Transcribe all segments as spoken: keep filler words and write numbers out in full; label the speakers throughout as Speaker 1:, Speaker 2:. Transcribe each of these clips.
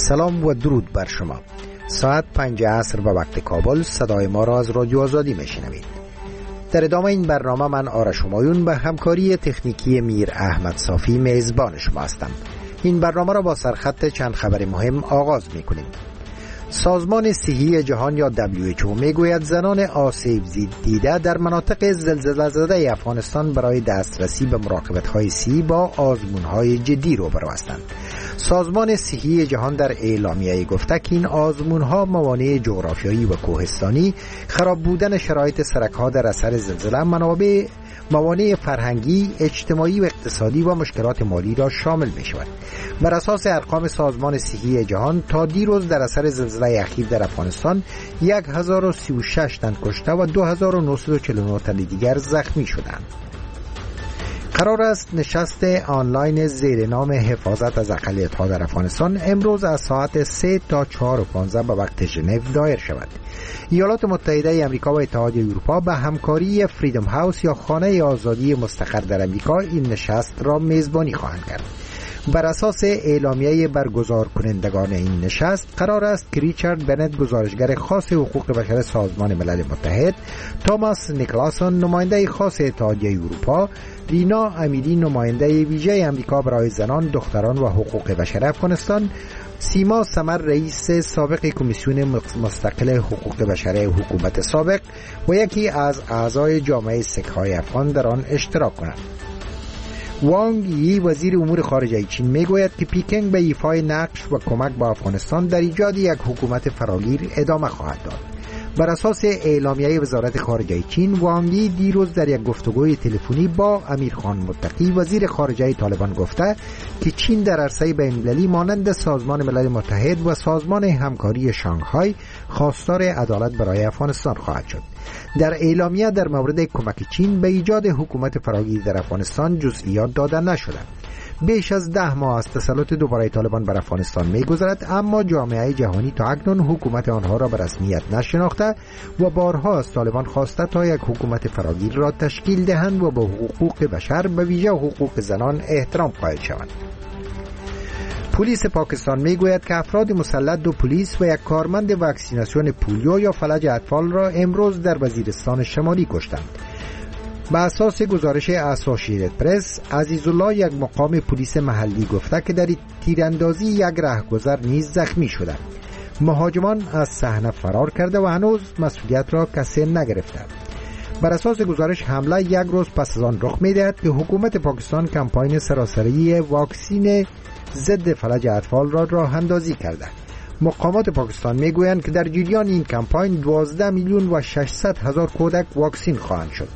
Speaker 1: سلام و درود بر شما. ساعت پنج عصر به وقت کابل صدای ما را از رادیو آزادی میشنوید. در ادامه این برنامه من آرش همایون به همکاری تکنیکی میر احمد صافی میزبان شما هستم. این برنامه را با سرخط چند خبر مهم آغاز میکنیم. سازمان صحی جهان یا دبلیو اچ او میگوید زنان آسیب دیده در مناطق زلزله زده افغانستان برای دسترسی به مراقبت‌های صحی با آزمون‌های جدی روبرو هستند. سازمان صحی جهان در اعلامیه گفته که این آزمون‌ها موانع جغرافیایی و کوهستانی، خراب بودن شرایط سرک‌ها در اثر زلزله، منابع موانع فرهنگی، اجتماعی و اقتصادی و مشکلات مالی را شامل می شود. بر اساس ارقام سازمان صحی جهان تا دیروز در اثر زلزله اخیر در افغانستان یک هزار و سی و شش تن کشته و دو هزار و نهصد و چهل و نه تن دیگر زخمی شدند. قرار است نشست آنلاین زیر نام حفاظت از اقلیت‌ها در افغانستان امروز از ساعت سه تا چهار و پانزده به وقت ژنو دایر شود. ایالات متحده آمریکا و اتحادیه اروپا به همکاری فریدم هاوس یا خانه آزادی مستقر در آمریکا این نشست را میزبانی خواهند کرد. بر اساس اعلامیه برگزار کنندگان این نشست قرار است که ریچارد بنت گزارشگر خاص حقوق بشر سازمان ملل متحد، توماس نیکلاسون نماینده خاص اتحادیه اروپا، رینا امیری نماینده ویژه آمریکا برای زنان، دختران و حقوق بشر افغانستان، سیما سمر رئیس سابق کمیسیون مستقل حقوق بشر حکومت سابق و یکی از اعضای جامعه سک‌های افغان در آن اشتراک کنند. وانگ یی وزیر امور خارجه چین میگوید که پیکنگ به ایفای نقش و کمک به افغانستان در ایجاد یک حکومت فراگیر ادامه خواهد داد. بر اساس اعلامیه وزارت خارجه چین، وانگ یی دیروز در یک گفتگوی تلفنی با امیرخان متقی وزیر خارجه طالبان گفته که چین در عرصه بین‌المللی مانند سازمان ملل متحد و سازمان همکاری شانگهای خواستار عدالت برای افغانستان خواهد شد. در اعلامیه در مورد کمک چین به ایجاد حکومت فراگیر در افغانستان جزئیات داده نشده. بیش از ده ماه از تسلط دوباره طالبان بر افغانستان می‌گذرد، اما جامعه جهانی تا اکنون حکومت آنها را به رسمیت نشناخته و بارها از طالبان خواسته تا یک حکومت فراگیر را تشکیل دهند و به حقوق بشر به ویژه حقوق زنان احترام قائل شوند. پلیس پاکستان میگوید که افراد مسلح دو پلیس و یک کارمند واکسیناسیون پولیو یا فلج اطفال را امروز در وزیرستان شمالی کشتند. به اساس گزارش اسوسییتد پرس، عزیزالله یک مقام پلیس محلی گفته که در تیراندازی یک رهگذر نیز زخمی شده. مهاجمان از صحنه فرار کرده و هنوز مسئولیت را کسی نگرفته. بر اساس گزارش حمله یک روز پس از آن رخ می‌دهد که حکومت پاکستان کمپاین سراسری واکسین ضد فلج اطفال را راه اندازی کرده. مقامات پاکستان میگویند که در جریان این کمپاین دوازده میلیون و ششصد هزار کودک واکسین خواهند شد.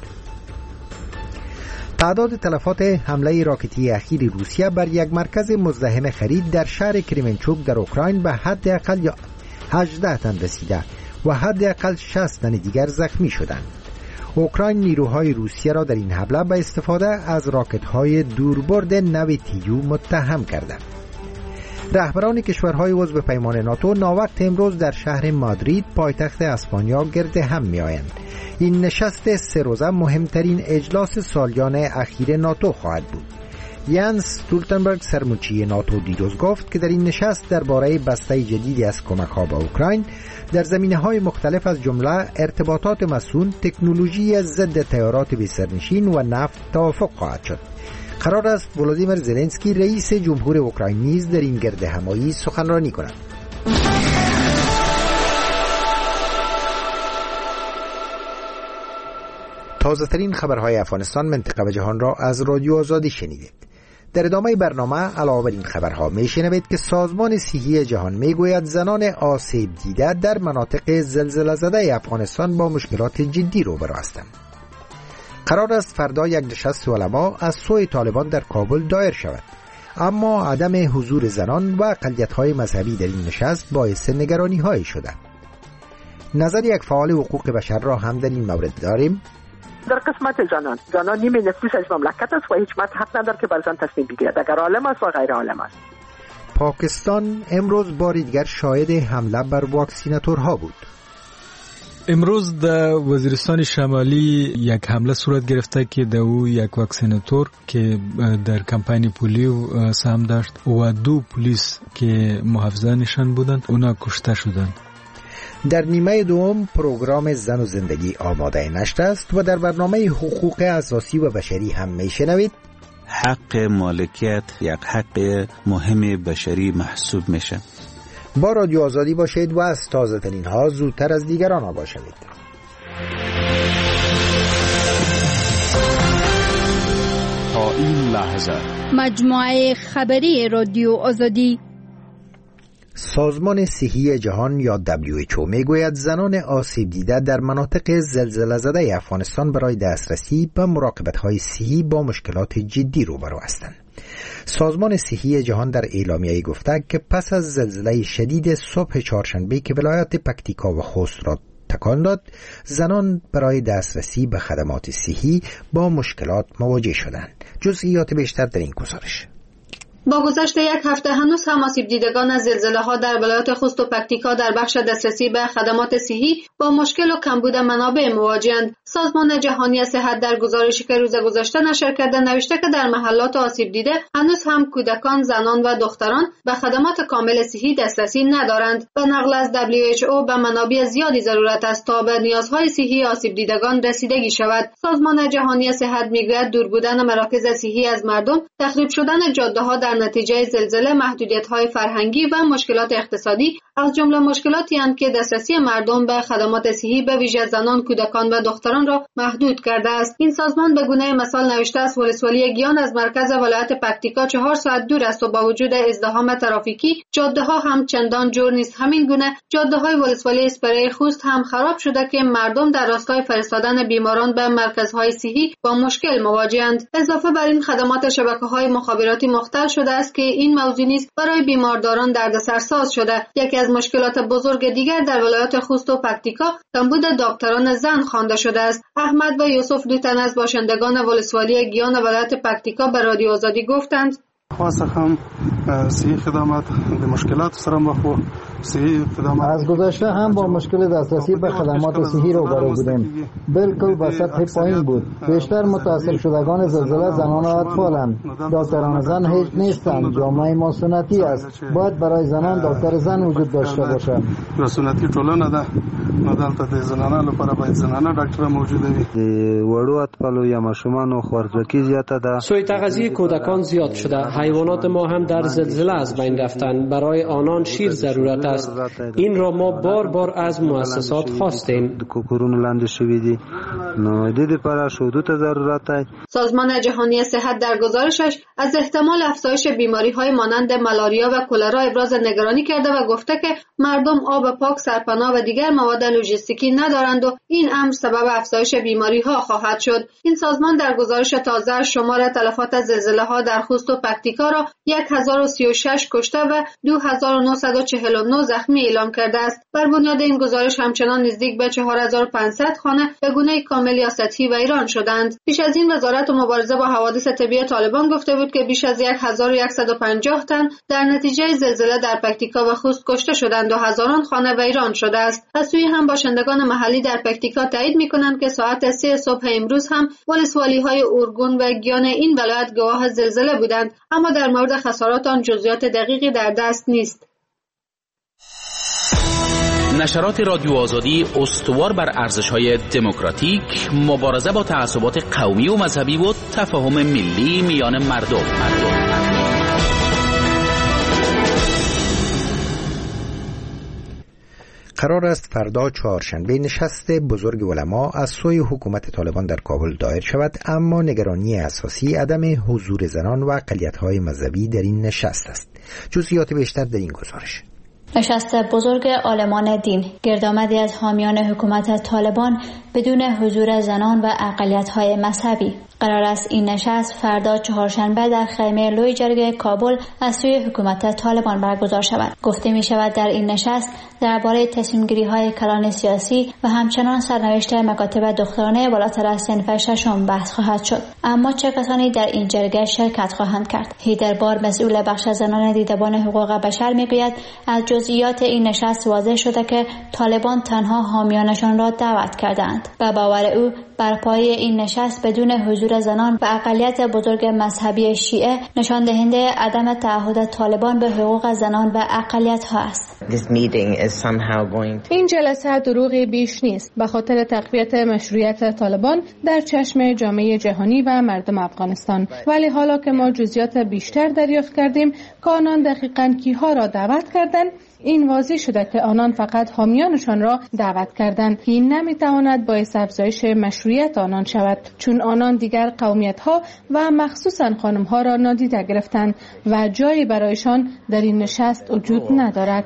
Speaker 1: تعداد تلفات حمله راکتی اخیر روسیه بر یک مرکز مزدحم خرید در شهر کریمنچوک در اوکراین به حداقل هجده تن رسیده و حداقل شصت تن دیگر زخمی شدند. اوکراین نیروهای روسیه را در این حمله به استفاده از راکت‌های دوربرد نو تیو متهم کرده. رهبران کشورهای عضو پیمان ناتو ناوقت امروز در شهر مادرید پایتخت اسپانیا گرد هم می‌آیند. این نشست سه روزه مهمترین اجلاس سالیان اخیر ناتو خواهد بود. یانس استولتنبرگ سرمنشی ناتو دیروز گفت که در این نشست درباره بسته جدیدی از کمک‌ها به اوکراین در زمینه‌های مختلف از جمله ارتباطات مسئول، تکنولوژی ضد تیارات بی‌سرنشین و نفت توافق خواهد شد. قرار است ولادیمیر زلنسکی رئیس جمهور اوکراین نیز در این گرد همایی سخنرانی کند. تازه ترین خبرهای افغانستان، منطقه و جهان را از رادیو آزادی شنیدید. در ادامه برنامه علاوه بر این خبرها میشنوید که سازمان صحی جهان میگوید زنان آسیب دیده در مناطق زلزله زده افغانستان با مشکلات جدی روبرو هستند. قرار است فردا یک نشست علما از سوی طالبان در کابل دایر شود، اما عدم حضور زنان و اقلیت‌های مذهبی در این نشست باعث نگرانی‌های شده. نظر یک فعال حقوق بشر را هم در این مورد داریم.
Speaker 2: در قسمت زنان زنان نیمه نفوس از مملکت است و هیچ مرد حق ندارد که بر زن تصمیم بگیرد، اگر عالم است و غیر عالم است.
Speaker 1: پاکستان امروز بار دیگر شاهد حمله بر واکسیناتورها بود.
Speaker 3: امروز در وزیرستان شمالی یک حمله صورت گرفته که در او یک واکسیناتور که در کمپین پولیو سهم داشت و دو پلیس که محافظانشان بودند اونا کشته شدند.
Speaker 1: در نیمه دوم پروگرام زن و زندگی آماده نشته است و در برنامه حقوق اساسی و بشری هم میشنوید
Speaker 4: حق مالکیت یک حق مهم بشری محسوب میشه.
Speaker 1: با رادیو آزادی باشید و از تازه ترین ها زودتر از دیگران آگاه شوید.
Speaker 5: تا این لحظه
Speaker 6: مجموعه خبری رادیو آزادی.
Speaker 1: سازمان صحی جهان یا دبلیو اچ او میگوید زنان آسیب دیده در مناطق زلزله زده افغانستان برای دسترسی به مراقبت‌های صحی با مشکلات جدی روبرو هستند. سازمان صحی جهان در اعلامیه‌ای گفته که پس از زلزله شدید صبح چهارشنبه که ولایت پکتیکا و خوست را تکان داد، زنان برای دسترسی به خدمات صحی با مشکلات مواجه شدند. جزئیات بیشتر در این گزارش.
Speaker 7: با گذشت یک هفته هنوز هم آسیب دیدگان از زلزله‌ها در ولایات خوست و پکتیکا در بخش دسترسی به خدمات صحی با مشکل و کمبود منابع مواجه‌اند. سازمان جهانی صحت در گزارشی که روز گذشته نشر کرده نوشته که در محلات آسیب دیده هنوز هم کودکان، زنان و دختران به خدمات کامل صحی دسترسی ندارند. به نقل از دبلیو اچ او به منابع زیادی ضرورت است تا به نیازهای صحی آسیب دیدگان رسیدگی شود. سازمان جهانی صحت میگوید دور بودن مراکز صحی از مردم، تخریب شدن جاده‌ها در نتیجه زلزله، محدودیت‌های فرهنگی و مشکلات اقتصادی از جمله مشکلاتی اند که دسترسی مردم به خدمات صحی به ویژه زنان، کودکان و دختران را محدود کرده است. این سازمان به گونه مثال نوشته است ولسوالی گیان از مرکز ولایت پکتیکا چهار ساعت دور است و با وجود ازدحام ترافیکی جاده‌ها هم چندان جور نیست. همین گونه جاده‌های ولسوالی اسپری خوست هم خراب شده که مردم در راستای فرستادن بیماران به مرکزهای صحی با مشکل مواجه‌اند. اضافه بر این خدمات شبکه‌های مخابراتی مختل شده است که این موضوع نیز برای بیمارداران دردسرساز شده. یکی از مشکلات بزرگ دیگر در ولایت خوست و پکتیکا کمبود دکتران زن خوانده شده است. احمد و یوسف دو تن از باشندگان ولسوالی گیان ولایت پکتیکا به رادیو آزادی گفتند
Speaker 8: خاصه هم صحی خدمات به مشکلات سره مخ صحی خدمات
Speaker 9: از گذشته هم با مشکل دسترسی به خدمات صحی روبرو بودیم. بالکل به سطح پایین بود. بیشتر متاثر شدگان زلزله زنان و اطفالند. دکتران زن هیچ نیستند. جامعه ما سنتی است. باید برای زنان دکتر زن وجود داشته باشد.
Speaker 8: سنتی ټولنه ده. دلته د زنانو لپاره باید زنانه ډاکټر موجود وي.
Speaker 10: د وړو اطفالو یا ماشومانو خوارځواکي زیاته ده.
Speaker 11: سوء تغذیه کودکان زیاد شده. حیوانات ما هم در زلزله از بین رفتند. برای آنان شیر ضرورت است. این را ما بار بار از مؤسسات خواستیم.
Speaker 10: کوکورونو لاندې شوي دي. نو د دې لپاره شهودو ته ضرورت است.
Speaker 7: سازمان جهانی صحت در گزارشش از احتمال افزایش بیماری‌های مانند مالاریا و کلرا ابراز نگرانی کرده و گفته که مردم آب پاک، سرپناه و دیگر مواد لوجستیکی ندارند و این امر سبب افزایش بیماری‌ها خواهد شد. این سازمان در گزارش تازه شمار تلفات از زلزله‌ها در خوست و پکتیکا را هزار و سی و شش کشته و دو هزار و نهصد و چهل و نه زخمی اعلام کرده است. بر بنیاد این گزارش همچنان نزدیک به چهار هزار و پانصد خانه به گونه کامل یا سطحی ویران شدند. پیش از این وزارت مبارزه با حوادث طبیعی طالبان گفته بود که بیش از هزار و صد و پنجاه تن در نتیجه زلزله در پکتیکا و خوست کشته شدند و هزاران خانه ویران شده است. از سوی هم باشندگان محلی در پکتیکا تایید می‌کنند که ساعت سه صبح امروز هم ولسوالی‌های اورگون و گیان این ولایت گواه زلزله بودند، اما در مورد خسارات آن جزئیات دقیقی در دست نیست.
Speaker 12: نشرات رادیو آزادی استوار بر ارزش‌های دموکراتیک، مبارزه با تعصبات قومی و مذهبی و تفاهم ملی میان مردم. مردم.
Speaker 1: قرار است فردا چهارشنبه نشست بزرگ علما از سوی حکومت طالبان در کابل دایر شود، اما نگرانی اساسی عدم حضور زنان و اقلیت‌های مذهبی در این نشست است. جزئیات بیشتر در این گزارش.
Speaker 13: نشست بزرگ عالمان دین گردآمدی از حامیان حکومت طالبان بدون حضور زنان و اقلیت‌های مذهبی. قرار است این نشست فردا چهارشنبه در خیمه لوی جرگه کابل از سوی حکومت طالبان برگزار شود. گفته می شود در این نشست درباره تصمیم‌گیری‌های کلان سیاسی و همچنان سرنوشت مکاتب دخترانه بالاتر از صنف ششم بحث خواهد شد. اما چه کسانی در این جرگه شرکت خواهند کرد؟ هیدر بار مسئول بخش زنان دیدبان حقوق بشر میگوید از جز جزئیات این نشست واضح شده که طالبان تنها حامیانشان را دعوت کردند و باور او برپایی این نشست بدون حضور زنان و اقلیت بزرگ مذهبی شیعه نشان دهنده عدم تعهد طالبان به حقوق زنان و اقلیت ها است.
Speaker 14: این جلسه دروغی بیش نیست به خاطر تقویت مشروعیت طالبان در چشم جامعه جهانی و مردم افغانستان، ولی حالا که ما جزئیات بیشتر دریافت کردیم که آنان دقیقاً کیها را دعوت کردند، این واضح شده که آنان فقط حامیانشان را دعوت کردند. این نمیتواند باعث افزایش مشروعیت آنان شود، چون آنان دیگر قومیت‌ها و مخصوصاً خانم‌ها را نادیده گرفتند و جایی برایشان در این نشست وجود ندارد.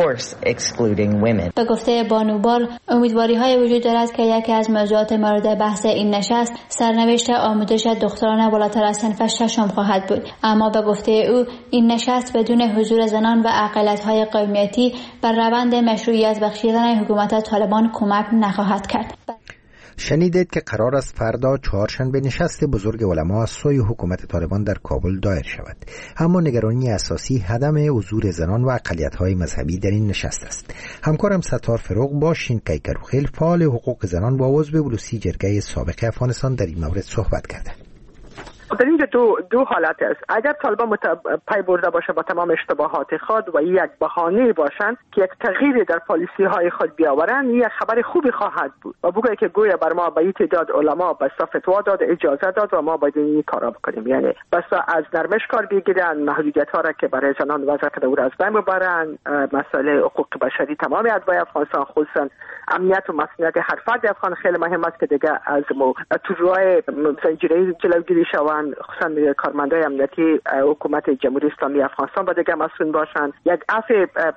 Speaker 13: به گفته بانوبال، امیدواری‌های وجود دارد که یکی از موضوعات مورد بحث این نشست سرنوشت آموزش دختران بالاتر از صنف ششم خواهد بود، اما به گفته او این نشست بدون حضور زنان و اقلیت‌های قومی بر روند مشروعیت بخشیدن حکومت طالبان کمک نخواهد کرد.
Speaker 1: شنیدید که قرار است فردا چهارشنبه نشست بزرگ علما از سوی حکومت طالبان در کابل دایر شود، اما نگرانی اساسی عدم حضور زنان و اقلیت‌های مذهبی در این نشست است. همکارم ستار فروغ با شینکای کروخیل فعال حقوق زنان با عضو بلوسی جرگه سابق افغانستان در این مورد صحبت کرده.
Speaker 2: در اینجا دو دو حالت است. اگر طالبان پی برده باشه با تمام اشتباهات خود و یک بهانه باشند که یک تغییر در پالیسی های خود بیاورند، یک خبر خوبی خواهد بود و بگوید که گویا بر ما به این تعداد علما بس فتوا داد، اجازه داد و ما باید این کارا بکنیم، یعنی بس از نرمش کار بگیرن، محدودیت ها را که برای زنان وضع کرده او را از بین ببرن، مسئله حقوق بشری تمام ادعای افغانستان خصوصا امنیت و مسئولیت هر فرد افغان خیلی مهم است که دیگه از طرح‌های زنجیره‌ای جلوگیری شود، خصوصا کارمندای امنیتی حکومت جمهوری اسلامی افغانستان باید دیگه مسئول باشند، یک عفو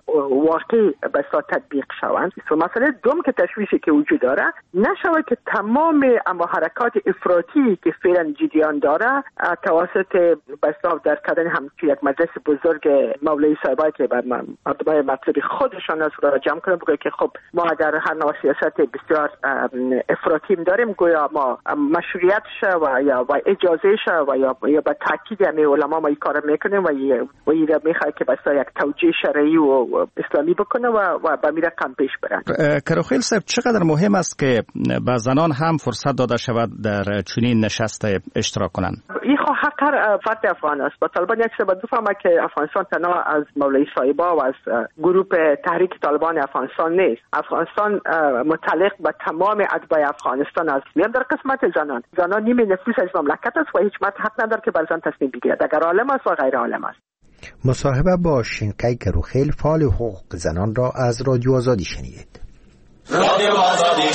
Speaker 2: واقعی به صورت تطبیق شوند. و مسئله دوم که تشویشی که وجود داره نشود که تمام اما حرکات افراطی که فعلا جریان داره توسط به اصطلاح در کردن هم یک مجلس بزرگ مولوی صاحبایی که بر مردمای مطلبی خودشان از را جمع کنند، بگه که خب ما اگر هر نوع سیاست بسیار افراطی داریم، گویا ما مشروعیت شه و یا و اجازه شه و یا یا با تاکید همه علما ما این کار میکنیم و و این میخواد که بس یک توجیه شرعی و اسلامی بکنه و و به می رقم پیش برن.
Speaker 15: کروخیل صاحب، چقدر مهم است که به زنان هم فرصت داده شود در چنین نشست اشتراک کنند؟
Speaker 2: این خو حق هر فرد افغان است. با طالبان یک سبب بفهمه که افغانستان تنها از مولوی صاحبا و از گروه تحریک طالبان افغانستان نیست. افغانستان متعلق به تمام اتباع افغانستان است. میام در قسمت زنان. زنان نیمه نفوس از مملکت است و هیچ حق نداره که بر زن تصمیم بگیرد، اگر عالم است و غیر عالم است.
Speaker 1: مصاحبه با شینکای کروخیل فعال حقوق زنان را از رادیو آزادی شنیدید. رادیو آزادی.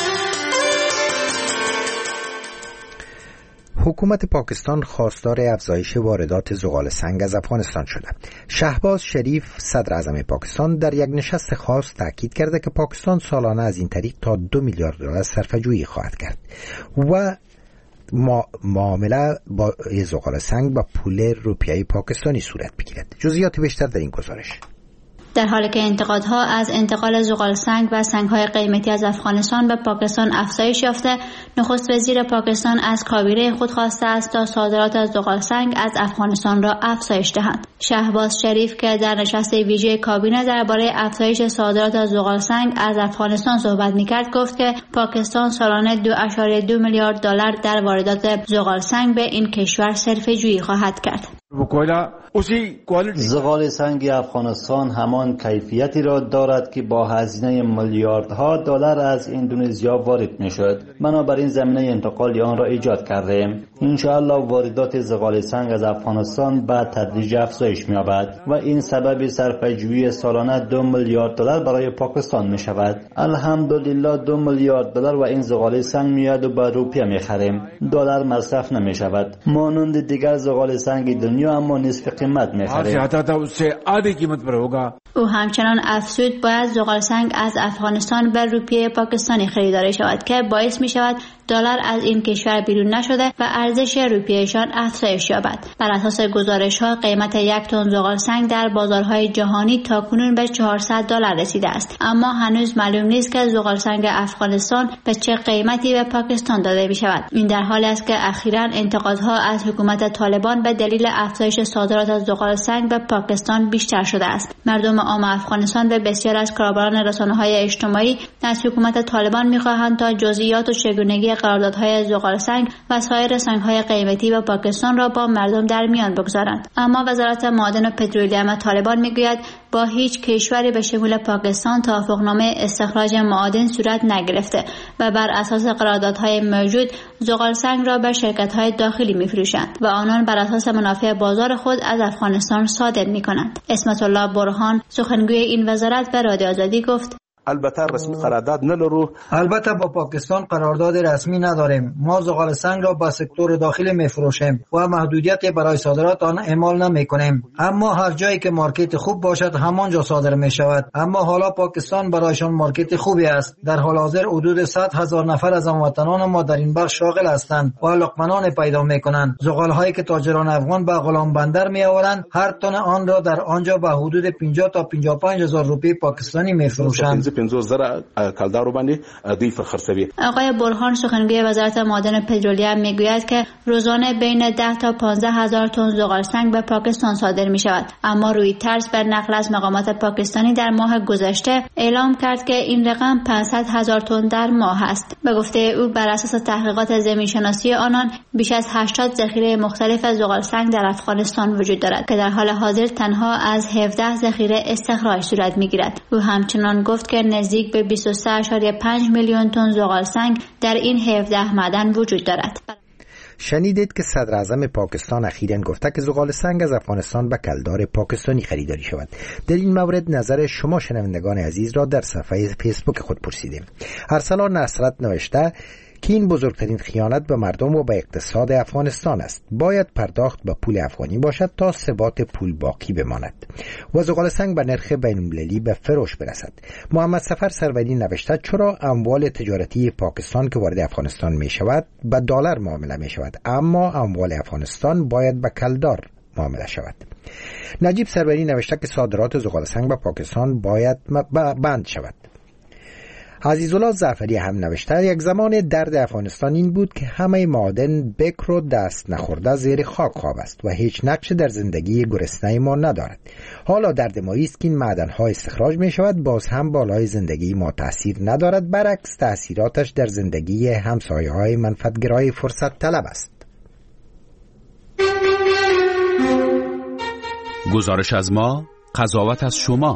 Speaker 1: حکومت پاکستان خواستار افزایش واردات زغال سنگ از افغانستان شده. شهباز شریف صدر اعظم پاکستان در یک نشست خاص تاکید کرده که پاکستان سالانه از این طریق تا دو میلیارد دلار صرفه‌جویی خواهد کرد و معامله با زغال سنگ با پول روپیایی پاکستانی صورت بگیرد. جزئیات بیشتر در این گزارش.
Speaker 13: در حالی که انتقادها از انتقال زغال سنگ و سنگ‌های قیمتی از افغانستان به پاکستان افزایش یافته، نخست وزیر پاکستان از کابینه خود خواسته است تا صادرات از زغال سنگ از افغانستان را افزایش دهند. شهباز شریف که در نشست ویژه کابینه درباره افزایش صادرات از زغال سنگ از افغانستان صحبت می‌کرد، گفت که پاکستان سالانه دو ممیز دو میلیارد دلار در واردات زغال سنگ به این کشور صرفه‌جویی خواهد کرد.
Speaker 16: زغال سنگ افغانستان همان کیفیتی را دارد که با هزینه میلیاردها دلار از اندونزیا وارد میشد. بنابراین زمینه انتقال آن را ایجاد کردیم. انشاءالله واردات زغال سنگ از افغانستان به تدریج افزایش می‌یابد و این سبب صرفه‌جویی سالانه دو میلیارد دلار برای پاکستان می شود. الحمدلله دو میلیارد دلار و این زغال سنگ میاد و به روپیه می‌خریم. دلار مصرف نمی شود. مانند دیگر زغال سنگ دنیا اما نصف قیمت می‌خریم.
Speaker 13: او همچنان افزود باید زغال سنگ از افغانستان به روپیه پاکستانی خریداری شود که باعث می شود دلار از این کشور بیرون نشده و ارزش روپیهشان افزایش یابد. بر اساس گزارش‌ها قیمت یک تن زغال سنگ در بازارهای جهانی تاکنون به چهارصد دلار رسیده است، اما هنوز معلوم نیست که زغال سنگ افغانستان به چه قیمتی به پاکستان داده می شود. این در حالی است که اخیراً انتقادها از حکومت طالبان به دلیل افزایش صادرات زغال سنگ به پاکستان بیشتر شده است. مردم عام افغانستان و بسیار از کاربران رسانه‌های اجتماعی از حکومت طالبان می‌خواهند تا جزئیات و چگونگی قراردادهای زغال سنگ و سایر سنگ‌های قیمتی به پاکستان را با مردم در میان بگذارند. اما وزارت معادن و پترولیوم طالبان می‌گوید با هیچ کشوری به شمول پاکستان توافقنامه استخراج معادن صورت نگرفته و بر اساس قراردادهای موجود زغال سنگ را به شرکت‌های داخلی می‌فروشند و آنان بر اساس منافع بازار خود از افغانستان صادر می‌کنند. اسمت الله برهان سخنگوی این وزارت به رادیو آزادی گفت:
Speaker 17: البته رسمی قرارداد نلرو.
Speaker 9: البته با پاکستان قرارداد رسمی نداریم. ما زغال سنگ را با سکتور داخلی میفروشیم و محدودیتی برای صادرات آن اعمال نمی کنیم. اما هر جایی که مارکت خوب باشد همانجا صادر می شود. اما حالا پاکستان برایشان مارکت خوبی است. در حال حاضر حدود صد هزار نفر از هموطنان ما در این بخش شاغل هستند و لقمنان پیدا می کنند. زغال هایی که تاجران افغان به غلام بندر می آورند هر تن آن را در آنجا به حدود پنجاه تا پنجاه و پنج هزار روپیه پاکستانی می فروشند.
Speaker 13: آقای برهان سخنگوی وزارت معادن و پترولیوم میگوید که روزانه بین ده تا پانزده هزار تن زغال سنگ به پاکستان صادر می شود، اما روی ترس بر نقل از مقامات پاکستانی در ماه گذشته اعلام کرد که این رقم پانصد هزار تن در ماه است. به گفته او بر اساس تحقیقات زمین شناسی آنان بیش از هشتاد ذخیره مختلف از زغال سنگ در افغانستان وجود دارد که در حال حاضر تنها از هفده ذخیره استخراج صورت می گیرد. او همچنان گفت که نزدیک به بیست و سه ممیز پنج میلیون تن زغال سنگ در این هفده معدن وجود دارد.
Speaker 1: شنیدید که صدر اعظم پاکستان اخیراً گفته که زغال سنگ از افغانستان به کلدار پاکستانی خریداری شود. در این مورد نظر شما شنوندگان عزیز را در صفحه فیسبوک خود پرسیدیم. ارسلان نصرت نوشته که این بزرگترین خیانت به مردم و به اقتصاد افغانستان است. باید پرداخت به پول افغانی باشد تا ثبات پول باقی بماند و زغال سنگ به نرخ بین‌المللی به فروش برسد. محمد سفر سروری نوشته چرا اموال تجارتی پاکستان که وارد افغانستان می شود به دلار معامله می شود، اما اموال افغانستان باید به کلدار معامله شود. نجیب سروری نوشته که صادرات زغال سنگ به پاکستان باید بند شود. عزیزالله زعفری هم نوشته یک زمان درد افغانستان این بود که همه معادن بکر و دست نخورده زیر خاک خواب است و هیچ نقش در زندگی گرسنه ما ندارد. حالا درد ما است که این معدن‌ها استخراج می شود، باز هم بالای زندگی ما تأثیر ندارد، برعکس تأثیراتش در زندگی همسایه‌های منفعت‌گرای فرصت طلب است.
Speaker 12: گزارش از ما، قضاوت از شما.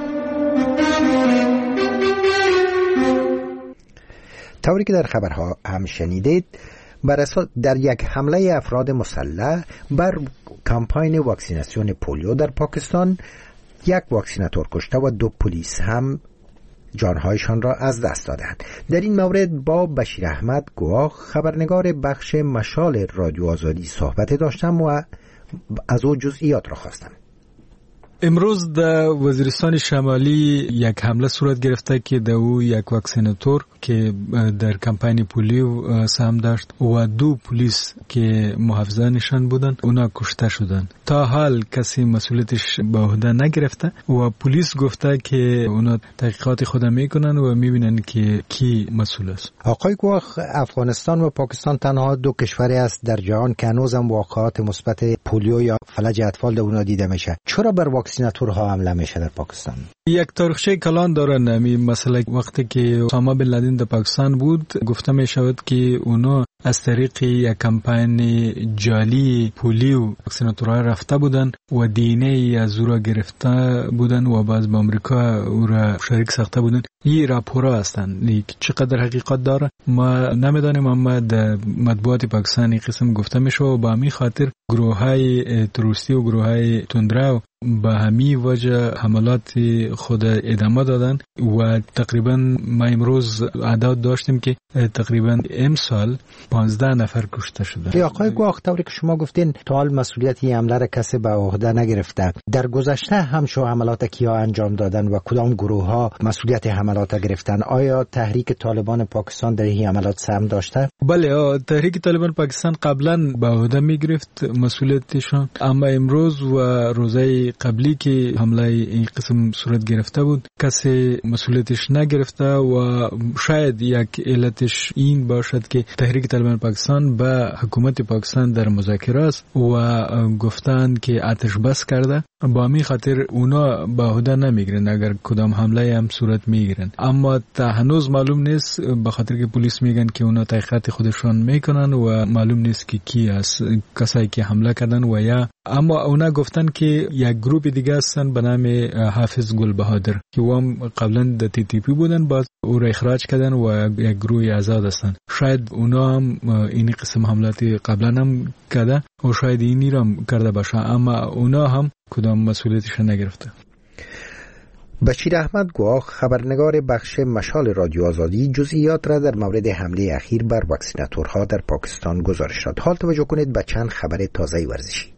Speaker 1: طوری که در خبرها هم شنیدید، بر اساس در یک حمله افراد مسلح بر کمپاین واکسیناسیون پولیو در پاکستان یک واکسیناتور کشته و دو پلیس هم جانهایشان را از دست دادند. در این مورد با بشیر احمد گواه خبرنگار بخش مشال رادیو آزادی صحبت داشتم و از او جزئیات را خواستم.
Speaker 3: امروز در وزیرستان شمالی یک حمله صورت گرفته که در او یک واکسیناتور که در کمپین پولیو سهم داشت و دو پلیس که محافظانشان بودند اونا کشته شدند. تا حال کسی مسئولیتش به عهده نگرفته و پلیس گفته که اونا تحقیقات خود میکنن و میبینن که کی مسئول است.
Speaker 1: آقای گواه، افغانستان و پاکستان تنها دو کشوری است در جهان که هنوزم واقعات مثبت پولیو یا فلج اطفال در اونا دیده میشه. چرا بر واکسیناتورها حمله میشه در پاکستان؟
Speaker 3: یک تاریخچه کلان داره. نمی مثلا وقتی که اسامه بن لادن در پاکستان بود گفته می شود که اونا از طریق یک کمپین جعلی پولیو واکسیناتورها رفته بودن و دینه از او را گرفته بودن و باز به امریکا او را شریک ساخته بودن. این راپورها هستند. چقدر حقیقت داره ما نمیدانیم، اما در مطبوعات پاکستانی قسم گفته میشه و با همین خاطر گروه های تروریستی و گروه های تندرو به همین وجه حملات خود ادامه دادن و تقریبا ما امروز اعداد داشتیم که تقریبا امسال پانزده نفر کشته شده.
Speaker 1: آقای گواخ، طوری که شما گفتین تا حال مسئولیت این حمله را کسی به عهده نگرفته. در گذشته هم شو حملات کیا انجام دادن و کدام گروه ها مسئولیت حملات گرفتن؟ آیا تحریک طالبان پاکستان در این حملات سهم داشته؟
Speaker 3: بله، تحریک طالبان پاکستان قبلا به عهده می گرفت مسئولیتشان، اما امروز و روزهای قبلی که حمله این قسم صورت گرفته بود کسی مسئولیتش نگرفته و شاید یک علتش این باشد که تحریک طالبان پاکستان به حکومت پاکستان در مذاکره است و گفتند که آتش بس کرده، با همین خاطر اونا به عهده نمیگیرن اگر کدام حمله هم صورت میگیرن. اما تا هنوز معلوم نیست، به خاطر که پلیس میگن که اونا تحقیقات خودشان میکنن و معلوم نیست که کی است کسایی که حمله کردن و یا، اما اونا گفتن که یک گروه دیگه هستن به نام حافظ گل بهادر که هم قبلا در تی تی پی بودن، باز او را اخراج کردن و یک گروه آزاد هستن. شاید اونا هم این قسم حملات قبلا هم کرده و شاید اینی را کرده باشه، اما اونا هم کدام مسئولیتش نگرفته.
Speaker 1: بشیر احمد گواخ، خبرنگار بخش مشال رادیو آزادی، جزئیات را در مورد حمله اخیر بر واکسیناتورها در پاکستان گزارش داد. حال توجه کنید به چند خبر تازه ورزشی.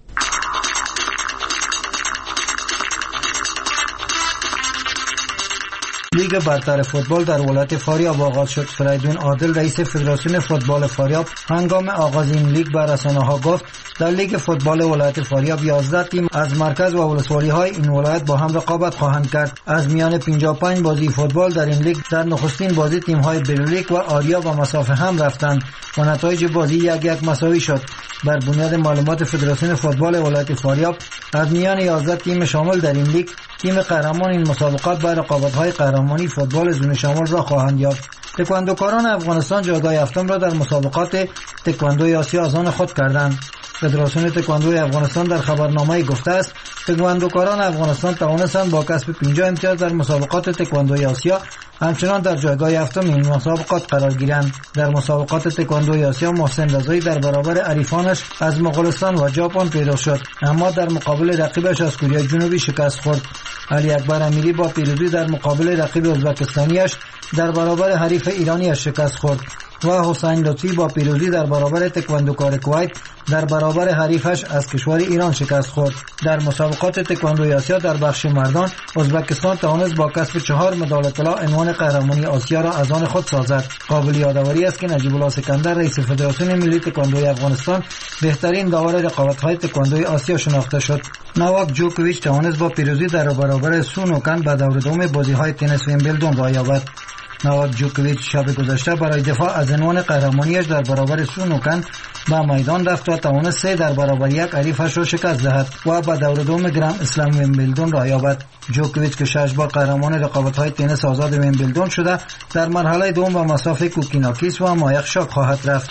Speaker 18: لیگ برتر فوتبال در ولایت فاریاب آغاز شد. فریدون عادل رئیس فدراسیون فوتبال فاریاب هنگام آغاز این لیگ بر رسانه‌ها گفت در لیگ فوتبال ولایت فاریاب یازده تیم از مرکز و ولسوالی‌های این ولایت با هم رقابت خواهند کرد. از میان پنجاه و پنج بازی فوتبال در این لیگ در نخستین بازی تیم‌های بلولیک و آریا و مسافه هم رفتند و نتایج بازی یک یک مساوی شد. بر بنیاد معلومات فدراسیون فوتبال ولایت فاریاب از میان یازده تیم شامل در این لیگ تیم قهرمان این مسابقات بر رقابت‌های قهرمانی فوتبال زون شمال را خواهند یافت. تکواندوکاران افغانستان جایگاه هفتم را در مسابقات تکواندوی آسیا از آن خود کردند. فدراسیون تکواندوی افغانستان در خبرنامه‌ای گفته است تکواندوکاران افغانستان توانستند با کسب پنجاه امتیاز در مسابقات تکواندوی آسیا همچنان در جایگاه هفتم این مسابقات قرار گیرند. در مسابقات تکواندوی آسیا محسن رضایی در برابر حریفانش از مغولستان و ژاپن پیروز شد، اما در مقابل رقیبش از کره جنوبی شکست خورد. علی اکبر امیری با پیروزی در مقابل رقیب ازبکستانیش در برابر حریف ایرانیش شکست خورد و حسین لطفی با پیروزی در برابر تکواندوکار کویت در برابر حریفش از کشور ایران شکست خورد. در مسابقات تکواندوی آسیا در بخش مردان ازبکستان توانست با کسب چهار مدال طلا عنوان قهرمانی آسیا را از آن خود سازد. قابل یادآوری است که نجیب الله سکندر رئیس فدراسیون ملی تکواندوی افغانستان بهترین داور رقابت‌های تکواندوی آسیا شناخته شد. نوواک جوکوویچ توانست با پیروزی در برابر سون اوکن به دور دوم بازی‌های تنیس ویمبلدون را یابد. نوواک جوکوویچ شب گذشته برای دفاع از عنوان قهرمانیش در برابر سون اوکن به میدان رفت و توانست سه در برابر یک حریفش را شکست دهد و به دور دوم گرند اسلم ویمبلدون را یابد. جوکوویچ که شش بار قهرمان رقابت‌های تنیس آزاد ویمبلدون شده در مرحله دوم به مسافه کوکیناکیس و مایخ شاک خواهد رفت.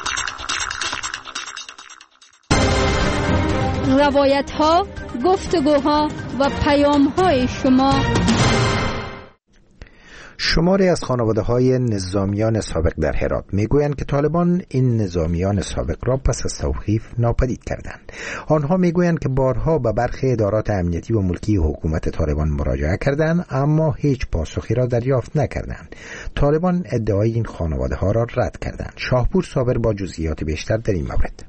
Speaker 6: روایت‌ها، گفتگوها و پیام‌های شما.
Speaker 1: شماری از خانواده‌های نظامیان سابق در هرات میگویند که طالبان این نظامیان سابق را پس از توقیف ناپدید کردند. آنها میگویند که بارها به برخی ادارات امنیتی و ملکی حکومت طالبان مراجعه کردند اما هیچ پاسخی را دریافت نکردند. طالبان ادعای این خانواده‌ها را رد کردند. شاهپور صابر با جزئیات بیشتر در این مورد.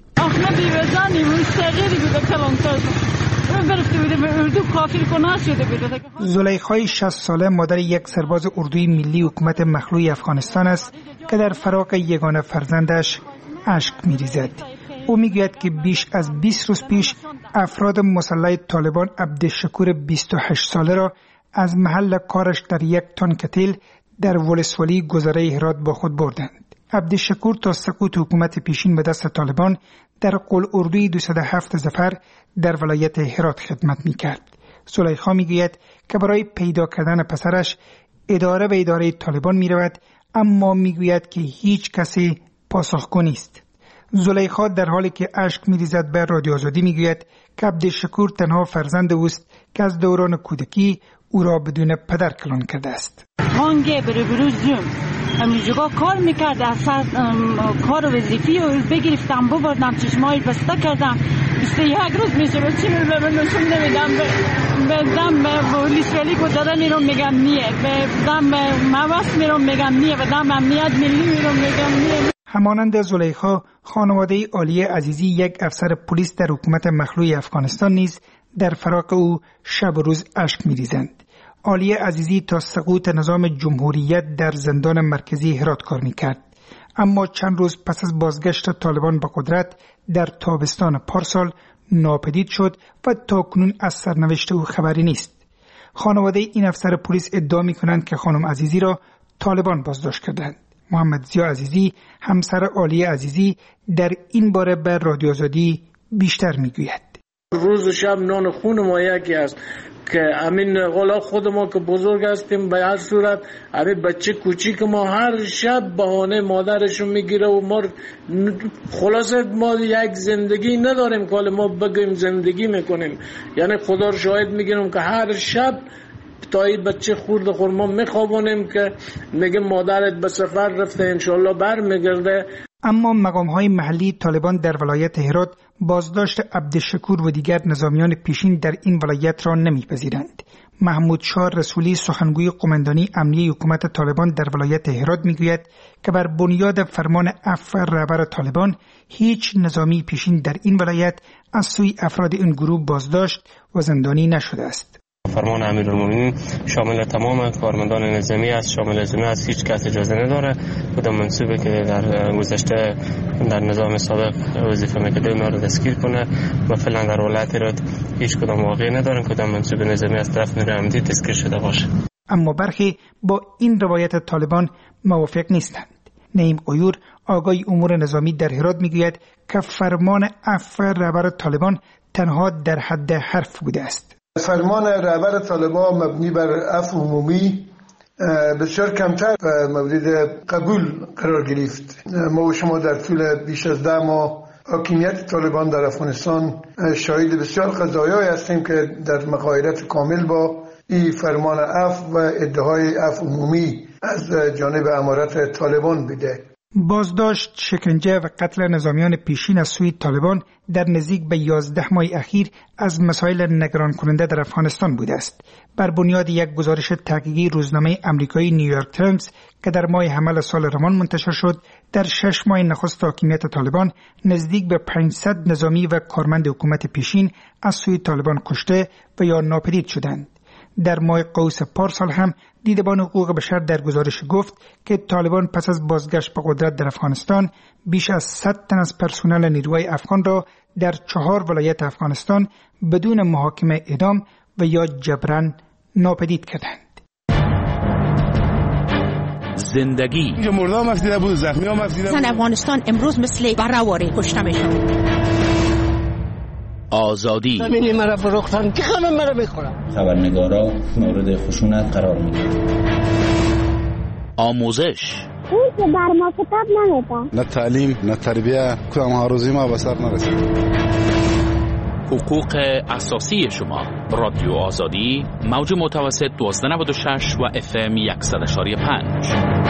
Speaker 19: زلیخای شصت ساله مادر یک سرباز اردوی ملی حکومت مخلوع افغانستان است که در فراق یگانه فرزندش اشک می‌ریزد. او میگوید که بیش از بیست روز پیش افراد مسلح طالبان عبدالشکور بیست و هشت ساله را از محل کارش در یک تن کتیل در ولسوالی گذره هرات با خود بردند. عبدالشکور تا سقوط حکومت پیشین به دست طالبان در قل اردوی دویست و هفت ظفر در ولایت هرات خدمت می‌کرد. زلیخا میگوید که برای پیدا کردن پسرش اداره به اداره طالبان می‌رود، اما میگوید که هیچ کسی پاسخگو نیست. زلیخا در حالی که اشک می‌ریزد به رادیو آزادی میگوید که عبدالشکور تنها فرزند اوست که از دوران کودکی او را بدون پدر کلان کرده است.
Speaker 20: هانگه بره برو زوم همینجا کار میکرد، اصلا کار وظیفی رو بگرفتم ببردم چشمای بسته کردم، بیست و یک روز میشه رو چی میبرم نشون نمیدم، بدم به پلیس ولی گذاره میرم میگم نیه، بدم به موست میرم میگم نیه، بدم امنیت ملی میرم میگم نیه.
Speaker 19: همانند زلیخا، خانواده عالیه عزیزی یک افسر پلیس در حکومت مخلوع افغانستان نیز در فراق او شب و روز اشک میریزند. عالیه عزیزی تا سقوط نظام جمهوریت در زندان مرکزی هرات کار میکرد، اما چند روز پس از بازگشت طالبان به قدرت در تابستان پارسال ناپدید شد و تاکنون از سرنوشت او خبری نیست. خانواده این افسر پلیس ادعا میکنند که خانم عزیزی را طالبان بازداشت کردند. محمد ضیا عزیزی، همسر عالیه عزیزی، در این باره به رادیو آزادی بیشتر میگوید.
Speaker 21: روز و شب نان خون ما یکی است که همین غلا خود ما که بزرگ هستیم به هر صورت همین بچه کوچیک ما هر شب بهانه مادرشون میگیره و ما خلاصه ما یک زندگی نداریم که ما بگیم زندگی میکنیم. یعنی خدا رو شاهد میگیرم که هر شب تا این بچه خورد خورما میخوابونیم که میگه مادرت به سفر رفته انشالله بر میگرده.
Speaker 19: اما مقام‌های محلی طالبان در ولایت هرات بازداشت عبدالشکور و دیگر نظامیان پیشین در این ولایت را نمیپذیرند. محمود شاه رسولی، سخنگوی قماندانی امنیه حکومت طالبان در ولایت هرات میگوید که بر بنیاد فرمان عفو رهبر طالبان هیچ نظامی پیشین در این ولایت از سوی افراد این گروه بازداشت و زندانی نشده است.
Speaker 22: فرمان امیرالمومنین شامل تمام کارمندان نظامی است، شامل از اونها از هیچ کس اجازه نداره کدام منصوبه که در گذشته در نظام سابق وظیفه میکرده اونا رو دستگیر کنه و فعلا در ولایت هرات هیچ کدام واقعی ندارن کدام منصوب نظامی از طرف نیروی امنیتی دستگیر شده باشه.
Speaker 19: اما برخی با این روایت طالبان موافق نیستند. نعیم غیور، آقای امور نظامی در هرات میگوید که فرمان عفو رهبر طالبان تنها در حد حرف بوده است.
Speaker 23: فرمان رهبر طالبان مبنی بر عفو عمومی بسیار کمتر مورد قبول قرار گرفت. ما و شما در طول بیش از ده ماه حاکمیت طالبان در افغانستان شاهد بسیار قضایایی هستیم که در مغایرت کامل با این فرمان عفو و ادعای عفو عمومی از جانب امارت طالبان بوده.
Speaker 19: بازداشت، شکنجه و قتل نظامیان پیشین از سوی طالبان در نزدیک به یازده ماه اخیر از مسائل نگران کننده در افغانستان بوده است. بر بنیاد یک گزارش تحقیقی روزنامه آمریکایی نیویورک تایمز که در ماه حمل سال روان منتشر شد، در شش ماه نخست حاکمیت طالبان نزدیک به پانصد نظامی و کارمند حکومت پیشین از سوی طالبان کشته و یا ناپدید شدند. در ماه قوس پارسال هم دیدبان حقوق بشر در گزارش گفت که طالبان پس از بازگشت به قدرت در افغانستان بیش از صد تن از پرسنل نیروهای افغان را در چهار ولایت افغانستان بدون محاکمه اعدام و یا جبران ناپدید کردند.
Speaker 12: زندگی
Speaker 24: مردم مفیده بود، زخمی ها مفیده بود.
Speaker 25: زن افغانستان امروز مثل برهواری کشته میشد.
Speaker 12: آزادی
Speaker 26: زمینی مرا فروختن که همه مرا میخورن.
Speaker 27: خبرنگارا مورد خشونت قرار میگیرن.
Speaker 12: آموزش
Speaker 28: اون که بر ما کتاب نمیده.
Speaker 24: نه تعلیم نه تربیه کدام هاروزی ما به سر نرسید.
Speaker 12: حقوق اساسی شما. رادیو آزادی، موج متوسط دوازده نود و شش و اف ام صد و پنج.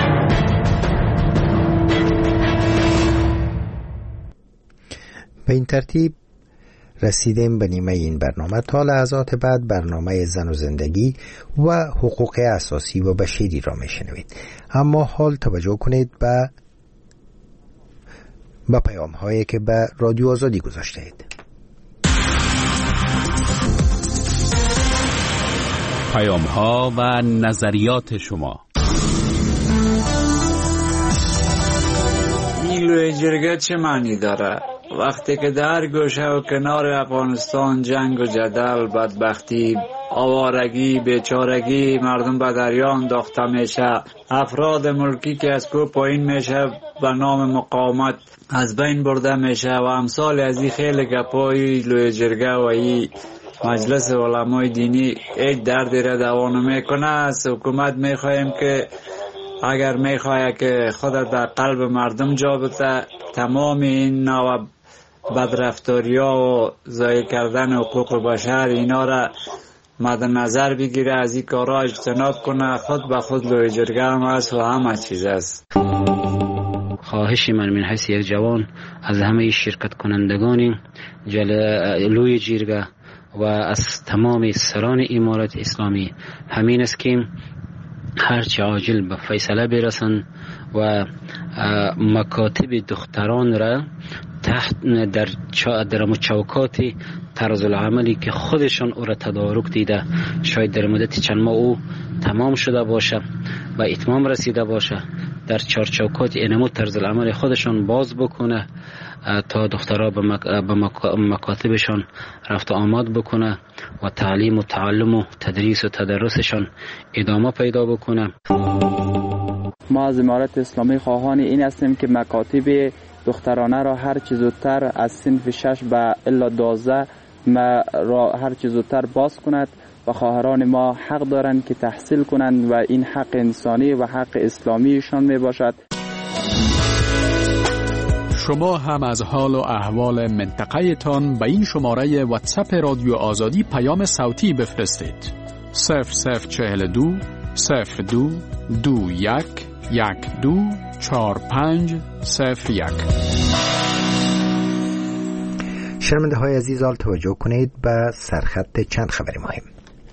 Speaker 1: به این ترتیب رسیدیم به نیمه این برنامه. تا لحظات بعد برنامه زن و زندگی و حقوق اساسی و بشری را میشنوید. اما حال توجه کنید به با پیام هایی که به رادیو آزادی گذاشته اید.
Speaker 12: پیام ها و نظریات شما.
Speaker 29: این لوی جرگه چه معنی داره؟ وقتی که در گوشه و کنار افغانستان جنگ و جدل، بدبختی، آوارگی، بیچارگی مردم به دریا انداخته میشه، افراد ملکی که از کو پایین میشه به نام مقاومت از بین برده میشه و امثال از این خیلی گپای لوی جرگه و این مجلس علمای دینی یک دردی را دوا نمیکنه. از حکومت میخوایم که اگر میخواه که خودت در قلب مردم جا بده، تمام این نوع بدرفتاری ها و ضایع کردن حقوق بشر اینا را مد نظر بگیره، از این کارها اجتناب کنه. خود به خود لوی جرگه هم هست و همه چیز است.
Speaker 2: خواهش من من حیث یک جوان از همه شرکت کنندگان لوی جرگه و از تمام سران امارت اسلامی همین است که هرچه عاجل به فیصله برسن و مکاتب دختران را تحت در در چوکات طرز العملی که خودشان او را تدارک دیده شاید در مدت چند ماه او تمام شده باشه و اتمام رسیده باشه، در چهار چوکات اینمو طرز العمل خودشان باز بکنه تا دخترها به مکاتبشان رفت آمد بکنه و تعلیم و تعلم و تدریس و تدرسشان ادامه پیدا بکنه.
Speaker 4: ما از امارت اسلامی خواهان این هستیم که مکاتب دخترانه را هر چه زودتر از صنف شش به الا دوازده را هر چه زودتر باز کند و خواهران ما حق دارند که تحصیل کنند و این حق انسانی و حق اسلامیشان می باشد.
Speaker 5: شما هم از حال و احوال منطقه تان به این شماره واتساپ رادیو آزادی پیام صوتی بفرستید. صفر صفر چهل دو صفر دو دو یک یک دو چهار پنج صفر یک.
Speaker 1: شنونده های عزیز، آل توجه کنید به سرخط چند خبر مهم.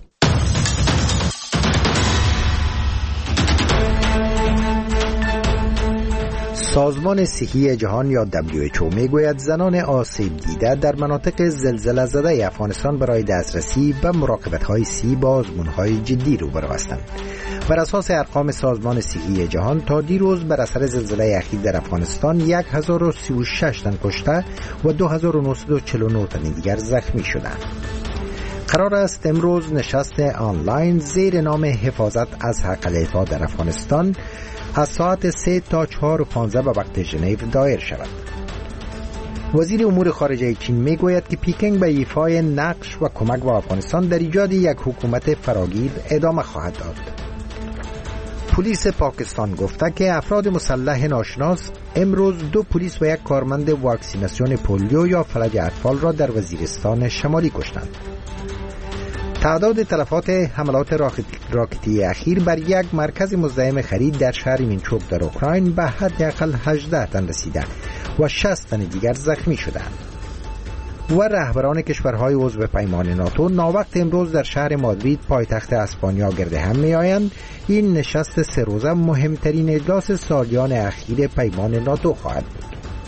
Speaker 1: سازمان صحی جهان یا دبلیو اچ او میگوید زنان آسیب دیده در مناطق زلزله زده افغانستان برای دسترسی به مراقبت‌های صحی با آزمون‌های جدی روبرو هستند. بر اساس ارقام سازمان صحی جهان تا دیروز بر اثر زلزله اخیر در افغانستان یک هزار و سی و شش تن کشته و دو هزار و نهصد و چهل و نه تن دیگر زخمی شدند. قرار است امروز نشست آنلاین زیر نام حفاظت از اقلیت‌ها در افغانستان از ساعت سه تا چهار و پانزده به وقت ژنو دایر شود. وزیر امور خارجه چین میگوید که پیکنگ به ایفای نقش و کمک به افغانستان در ایجاد یک حکومت فراگیر ادامه خواهد داد. پلیس پاکستان گفته که افراد مسلح ناشناس امروز دو پلیس و یک کارمند واکسیناسیون پولیو یا فلج اطفال را در وزیرستان شمالی کشتند. تعداد تلفات حملات راکتی اخیر بر یک مرکز مزاحم خرید در شهر مینچوک در اوکراین به حداقل هجده تن رسیده و شصت تن دیگر زخمی شدند. و رهبران کشورهای عضو پیمان ناتو ناوقت امروز در شهر مادرید پایتخت اسپانیا گرد هم می‌آیند. این نشست سه روزه مهمترین اجلاس سالیان اخیر پیمان ناتو خواهد بود.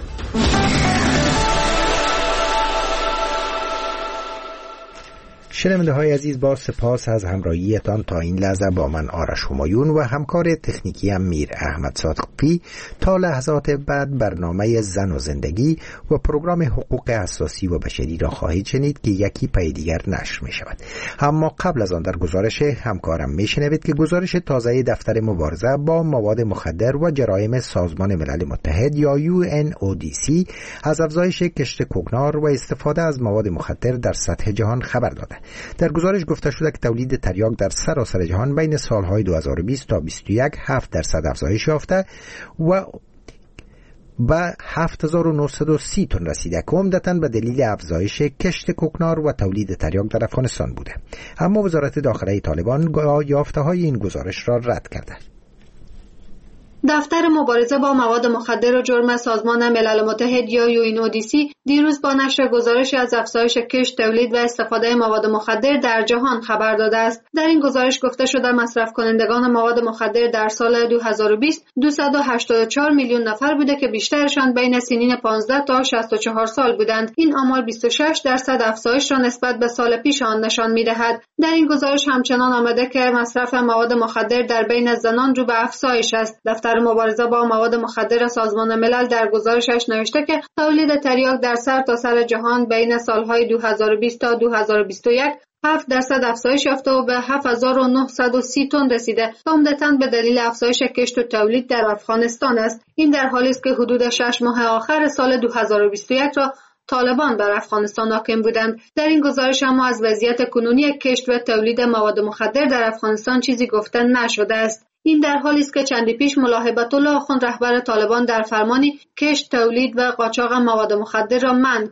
Speaker 1: شنونده های عزیز، با سپاس از همراهیتان تا این لحظه با من آرش همایون و همکار تکنیکی هم میر احمد صادقی. تا لحظات بعد برنامه زن و زندگی و پروگرام حقوق اساسی و بشری را خواهید شنید که یکی پی دیگر نشر می شود. اما قبل از آن در گزارش همکارم می شنوید که گزارش تازه دفتر مبارزه با مواد مخدر و جرایم سازمان ملل متحد یا یو ان او دی سی از افزایش کشت کوکنار و استفاده از مواد مخدر در سطح جهان خبر داده. در گزارش گفته شده که تولید تریاک در سراسر جهان بین سالهای دو هزار و بیست تا بیست و یک هفت درصد افزایش یافته و به هفت هزار و نهصد و سی تن رسیده که عمدتاً به دلیل افزایش کشت کوکنار و تولید تریاک در افغانستان بوده. اما وزارت داخله طالبان یافته‌های این گزارش را رد کرده.
Speaker 7: دفتر مبارزه با مواد مخدر و جرم سازمان ملل متحد یا یو ان او دی سی دیروز با نشر گزارشی از افزایش کشت، تولید و استفاده مواد مخدر در جهان خبر داده است. در این گزارش گفته شده مصرف کنندگان مواد مخدر در سال دو هزار و بیست دویست و هشتاد و چهار میلیون نفر بوده که بیشترشان بین سنین پانزده تا شصت و چهار سال بودند. این آمار بیست و شش درصد افزایش را نسبت به سال پیش آن نشان می‌دهد. در این گزارش همچنان آمده که مصرف مواد مخدر در بین زنان رو به افزایش است. دفتر مبارزه با مواد مخدر سازمان ملل در گزارشش نوشته که تولید تریاک در سرتاسر جهان بین سالهای دو هزار و بیست تا دو هزار و بیست و یک هفت درصد افزایش یافته و به هفت هزار و نهصد و سی تن رسیده که عمدتاً به دلیل افزایش کشت و تولید در افغانستان است. این در حالی است که حدود شش ماه آخر سال دو هزار و بیست و یک را طالبان بر افغانستان حاکم بودند. در این گزارش اما از وضعیت کنونی کشت و تولید مواد مخدر در افغانستان چیزی گفته نشده است. این در حالی است که چندی پیش ملا هیبت الله آخوند رهبر طالبان در فرمانی کشت، تولید و قاچاق مواد مخدر را منع کرد.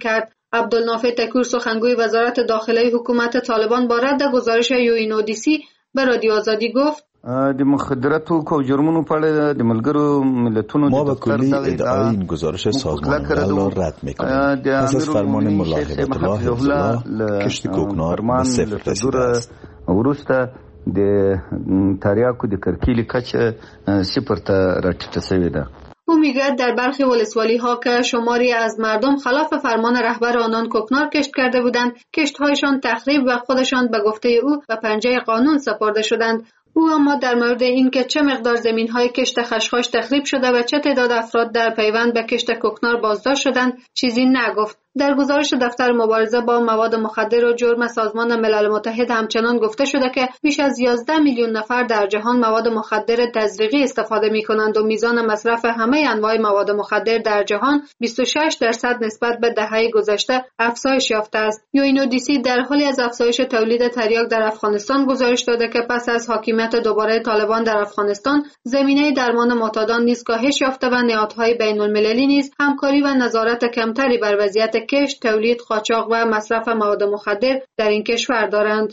Speaker 7: عبدالنافع تکور سخنگوی وزارت داخله حکومت طالبان با رد گزارش یوین اودیسی به رادیو آزادی گفت
Speaker 8: د مخدرات توکو جرمونو په اړه د ملګرو ملتونو
Speaker 9: ما به کلی ادعای این گزارش سازمان ملل را رد می‌کنیم. پس از فرمان ملا هیبت الله حفظ الله کشت کوکنار به صفر رسیده است.
Speaker 8: وروسته د تریاکو د کرکیلی کچه صفر ته راټیټه شوې ده.
Speaker 7: او میگوید در برخی ولسوالی ها که شماری از مردم خلاف فرمان رهبر آنان کوکنار کشت کرده بودند، کشت‌هایشان تخریب و خودشان به گفته او به پنجه قانون سپرده شدند. او اما در مورد اینکه چه مقدار زمین‌های کشت خشخاش تخریب شده و چه تعداد افراد در پیوند به کشت کوکنار بازداشت شدند چیزی نگفت. در گزارش دفتر مبارزه با مواد مخدر و جرم سازمان ملل متحد همچنان گفته شده که بیش از یازده میلیون نفر در جهان مواد مخدر تزریقی استفاده می‌کنند و میزان مصرف همه انواع مواد مخدر در جهان بیست و شش درصد نسبت به دهه گذشته افزایش یافته است. یوین اودیسی در حالی از افزایش تولید تریاک در افغانستان گزارش داده که پس از حاکمیت دوباره طالبان در افغانستان، زمینه درمان معتادان نیز کاهش یافته و نهادهای بین‌المللی نیز همکاری و نظارت کمتری بر وضعیت کشت، تولید، قاچاق و مصرف مواد مخدر در این کشور دارند.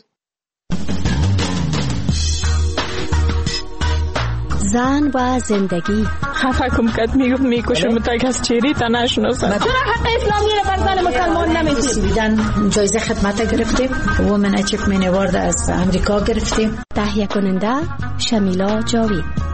Speaker 10: زن و زندگی
Speaker 11: خفه کم کد میگفت میکشم متک از چیری تا نشناسم.
Speaker 10: چرا حق اسلامی رو بر زن مسلمان نمیدید؟ دیدن جایزه خدمت گرفتیم، وومن اچیومنت اوارد از امریکا گرفتیم. تهیه کننده شمیلا جاوید.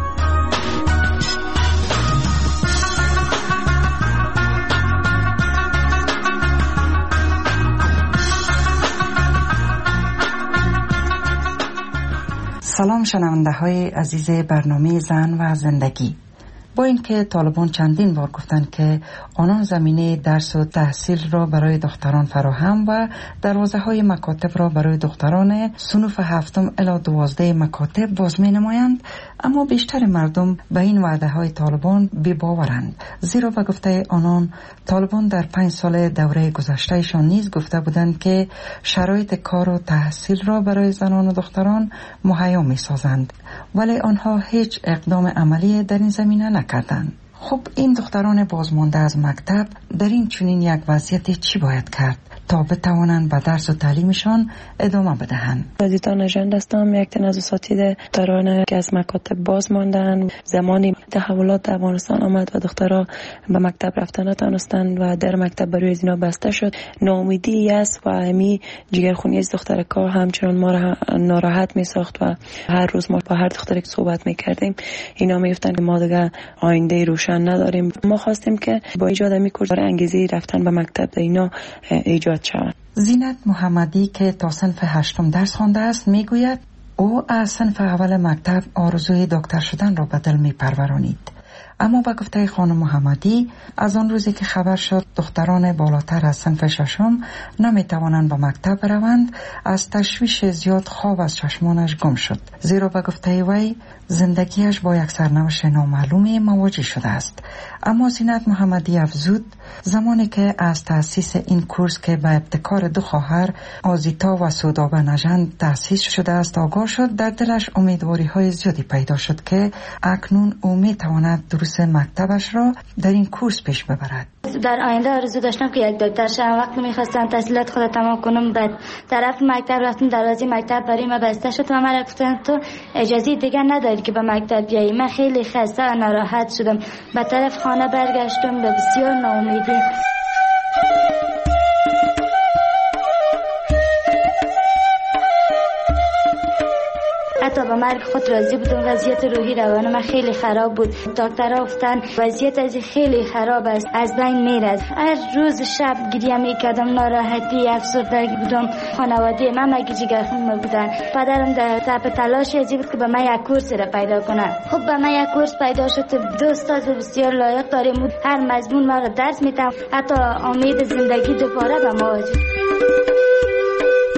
Speaker 13: سلام شنونده های عزیز برنامه زن و زندگی. با اینکه طالبان چندین بار گفتند که آنان زمینه درس و تحصیل را برای دختران فراهم و دروازه های مکاتب را برای دختران صنوف هفتم الی دوازده مکاتب باز می نمایند، اما بیشتر مردم به این وعده های طالبان بی باورند، زیرا به گفته آنان طالبان در پنج سال دوره گذشتهشان نیز گفته بودند که شرایط کار و تحصیل را برای زنان و دختران مهیا می سازند، ولی آنها هیچ اقدام عملی در این زمینه نکردند. خب این دختران بازمانده از مکتب در این چنین یک وضعیت چی باید کرد تا بتوانند به درس و تعلیمشان ادامه بدهند؟
Speaker 14: عزیزان اژند هستم، یک تن از اساتید دختران که از مکاتب باز ماندن. زمانی تحولات در افغانستان آمد و دخترها به مکتب رفتن نتوانستند و در مکتب برای از اینا بسته شد. ناامیدی است و امی جگرخونی از دخترکا همچنان ما را ناراحت می ساخت و هر روز ما با هر دختری که صحبت می کردیم اینا می گفتند که ما دیگه آینده روشن نداریم. ما خواستیم که با ایجاد می کورس انگیزه رفتن به مکتب در اینا ایجاد شود.
Speaker 13: زینت محمدی که تا صنف هشتم درس خوانده است میگوید او از صنف اول مکتب آرزوی دکتر شدن را به دل میپرورانید، اما به گفته خانم محمدی از آن روزی که خبر شد دختران بالاتر از صنف ششم نمیتوانند به مکتب بروند، از تشویش زیاد خواب از چشمانش گم شد، زیرا به گفته وی زندگیش با یک سرنوشت نامعلومی مواجه شده است. اما زینت محمدی افزود زمانی که از تأسیس این کورس که به ابتکار دو خواهر آزیتا و سودابه نژند تأسیس شده است آگاه شد، در دلش امیدواری های زیادی پیدا شد که اکنون او میتواند دروس مکتبش را در این کورس پیش ببرد.
Speaker 15: در آینده آرزو داشتم که یک دکتر شم. وقتی میخواستم تحصیلات خود تمام کنم بعد طرف مکتب رفتم، دروازه مکتب برای ما بسته شد و من گفتن تو اجازه دیگه نداری که به مکتب بیایی. من خیلی خسته و ناراحت شدم، به طرف خانه برگشتم به بسیار ناامیدی. حتی به مرگ خود راضی بودم. وضعیت روحی روان من خیلی خراب بود. دکترها گفتن وضعیت از خیلی خراب است، از بین میرد. هر روز شب گریه میکردم، ناراحتی افسردگی بودم. خانواده من مگه جگرخون بودن. پدرم در تپ تلاش ازی بود که به من یک کورس را پیدا کنه. خب به من یک کورس پیدا شد. دو استاد بسیار لایق داریم، هر مضمون ما را درس میدم. حتی امید زندگی دوباره به ما وجود.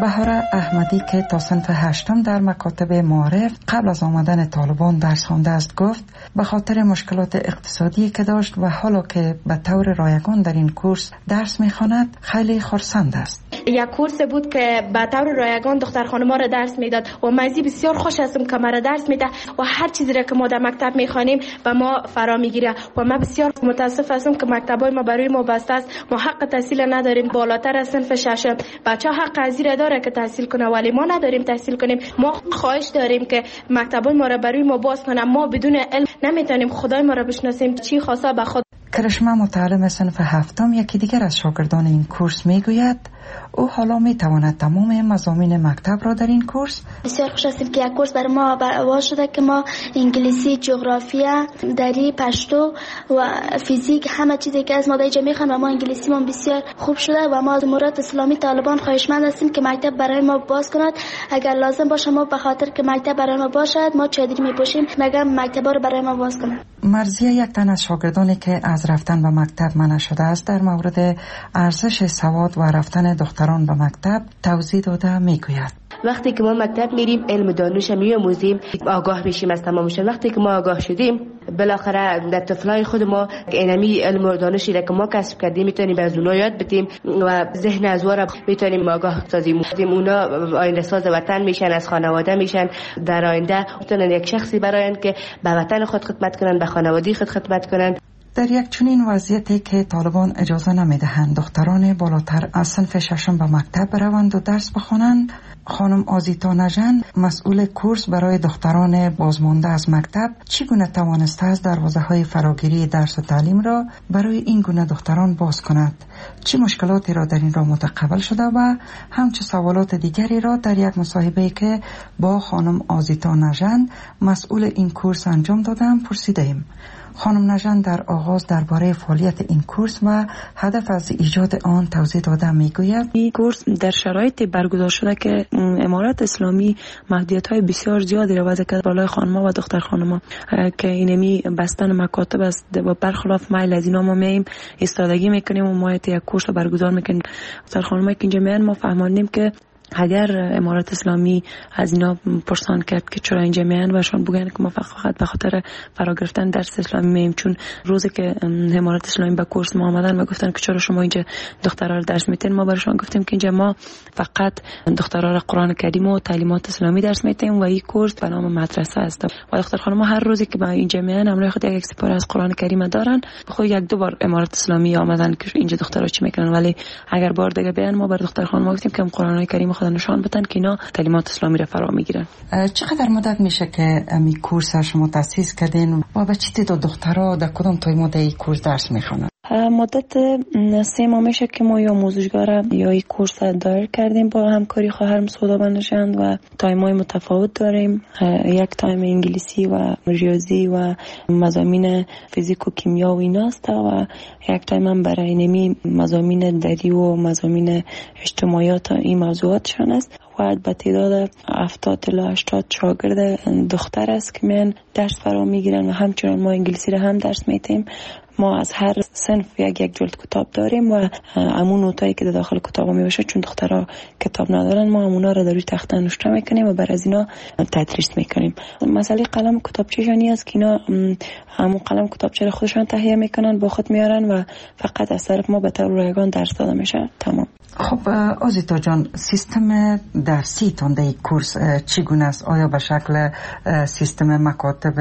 Speaker 13: بهاره احمدی که تا صنف هشتم در مکاتب معارف قبل از آمدن طالبان درس خوانده است گفت به خاطر مشکلات اقتصادی که داشت و حالا که به طور رایگان در این کورس درس می‌خواند خیلی خرسند است.
Speaker 3: یک کورس بود که به طور رایگان دختر خانم‌ها را درس میداد و مزی بسیار خوش هستم که ما را درس میده و هر چیزی را که ما در مکتب میخوانیم به ما فرا میگیره و ما بسیار متاسف هستم که مکتبای ما برای ما بسته است. ما حق تحصیل نداریم، بالاتر از صنف ششم بچه حق از این داره که تحصیل کنه ولی ما نداریم تحصیل کنیم. ما خواهش داریم که مکتبای ما را برای ما باز کنه. ما بدون علم نمیتونیم خدای ما را بشناسیم. چی خاصه به خود.
Speaker 13: کرشمه متعلم صنف هفتم یکی دیگر از شاگردان این کورس میگوید او حالا میتواند تمام مضامین مکتب را در این کورس.
Speaker 15: بسیار خوش هستیم که یک کورس برای ما باز شده که ما انگلیسی، جغرافیا، دری، پشتو و فیزیک همه چیزی که از ما دیگه میخوان و ما انگلیسی ما بسیار خوب شده و ما از امارات اسلامی طالبان خواهشمند هستیم که مکتب برای ما باز کند. اگر لازم باشه ما به خاطر که مکتب برای ما باشد ما چادری میپوشیم مگر مکتب رو برای ما باز کنند.
Speaker 13: مرضیه یک تن از شاگردانی که از رفتن به مکتب منع شده است در مورد ارزش سواد و رفتن دختران به مکتب توضیح داده میگوید.
Speaker 6: وقتی که ما مکتب میریم علم دانش میآموزیم، آگاه میشیم از تمامش. وقتی که ما آگاه شدیم بالاخره در طفلای خود ما اینمی علم و دانشی که ما کسب کردیم میتونیم از اونها یاد بدیم و ذهن از وارا میتونیم آگاه سازیم. اونا آینده ساز وطن میشن، از خانواده میشن، در آینده میتونن یک شخصی برایند که به وطن خود خدمت کنن، به خانواده خود خدمت کنن.
Speaker 13: در یک چنین وضعیتی که طالبان اجازه نمیدهند دختران بالاتر از صنف ششم به مکتب بروند و درس بخوانند، خانم آزیتا نژند مسئول کورس برای دختران بازمانده از مکتب چگونه توانسته است دروازه‌های فراگیری درس و تعلیم را برای این گونه دختران باز کند، چه مشکلاتی را در این راه متقبل شده و همچه سوالات دیگری را در یک مصاحبه‌ای که با خانم آزیتا نژند مسئول این کورس انجام دادم پرسیدیم. خانم نژند در آغاز درباره فعالیت این کورس و هدف از ایجاد آن توضیح داده میگوید.
Speaker 14: این کورس در شرایط برگزار شده که امارات اسلامی محدودیت‌های بسیار زیادی را وضع کرده بالای خانم‌ها و دختر خانم‌ها که اینمی بستن مکاتب است و برخلاف میل از اینا ما میایم استادگی میکنیم و ما یک کورس رو برگزار میکنیم. دختر خانم‌ها که اینجا میان ما فهمیدیم که اگر امارات اسلامی از اینا پرسان کرد که چرا اینجا میان و شون بگن که ما فقط به خاطر فرا گرفتن درس اسلامی میایم، چون روزی که امارات اسلامی به کورس ما آمدن و گفتن که چرا شما اینجا دخترها رو درس میتین، ما براشون گفتیم که اینجا ما فقط دخترها رو قرآن کریم و تعلیمات اسلامی درس میتیم و این کورس به نام مدرسه است و دختر خانم‌ها هر روزی که با اینجا میان همراه خود یک سپاره از قرآن کریم دارن. خود یک دو بار امارات اسلامی آمدن که اینجا دخترها چی میکنن، ولی اگر بار دیگه بیان ما بر دختر خانم‌ها گفتیم که قرآن کریم خدا نشان بدن که اینا تعلیمات اسلامی را فرا میگیرن.
Speaker 13: چقدر مدت میشه که امی کورس شما تأسیس کردین و به چه تعداد دخترها در کدام تایم‌ها این کورس درس میخونن؟
Speaker 14: مدت سه ماه میشه که ما یا آموزشگار یا این کورس دایر کردیم با همکاری خواهرم سودا نژند و تایم‌های متفاوت داریم. یک تایم انگلیسی و ریاضی و مضامین فیزیک و کیمیا و ایناست و یک تایم هم برای نمی مضامین دری و مضامین اجتماعیات این موضوعاتشان است. و به تعداد هفتاد تا هشتاد شاگرد دختر است که میان درس فرا میگیرن و همچنان ما انگلیسی را هم درس میتیم. ما از هر صنف یک یک جلد کتاب داریم و همون نوتایی که در داخل کتاب ها میباشه، چون دخترها کتاب ندارن ما همونا را در روی تخته نوشته میکنیم و بر از اینا تدریس میکنیم. مسئله قلم کتابچه جانی است که اینا همون قلم کتابچه را خودشان تهیه میکنن با خود میارن و فقط از طرف ما به طور رایگان درس داده میشه. تمام.
Speaker 13: خب آزیتا جان، سیستم درسی تان در این کورس چگونه است؟ آیا به شکل سیستم مکاتب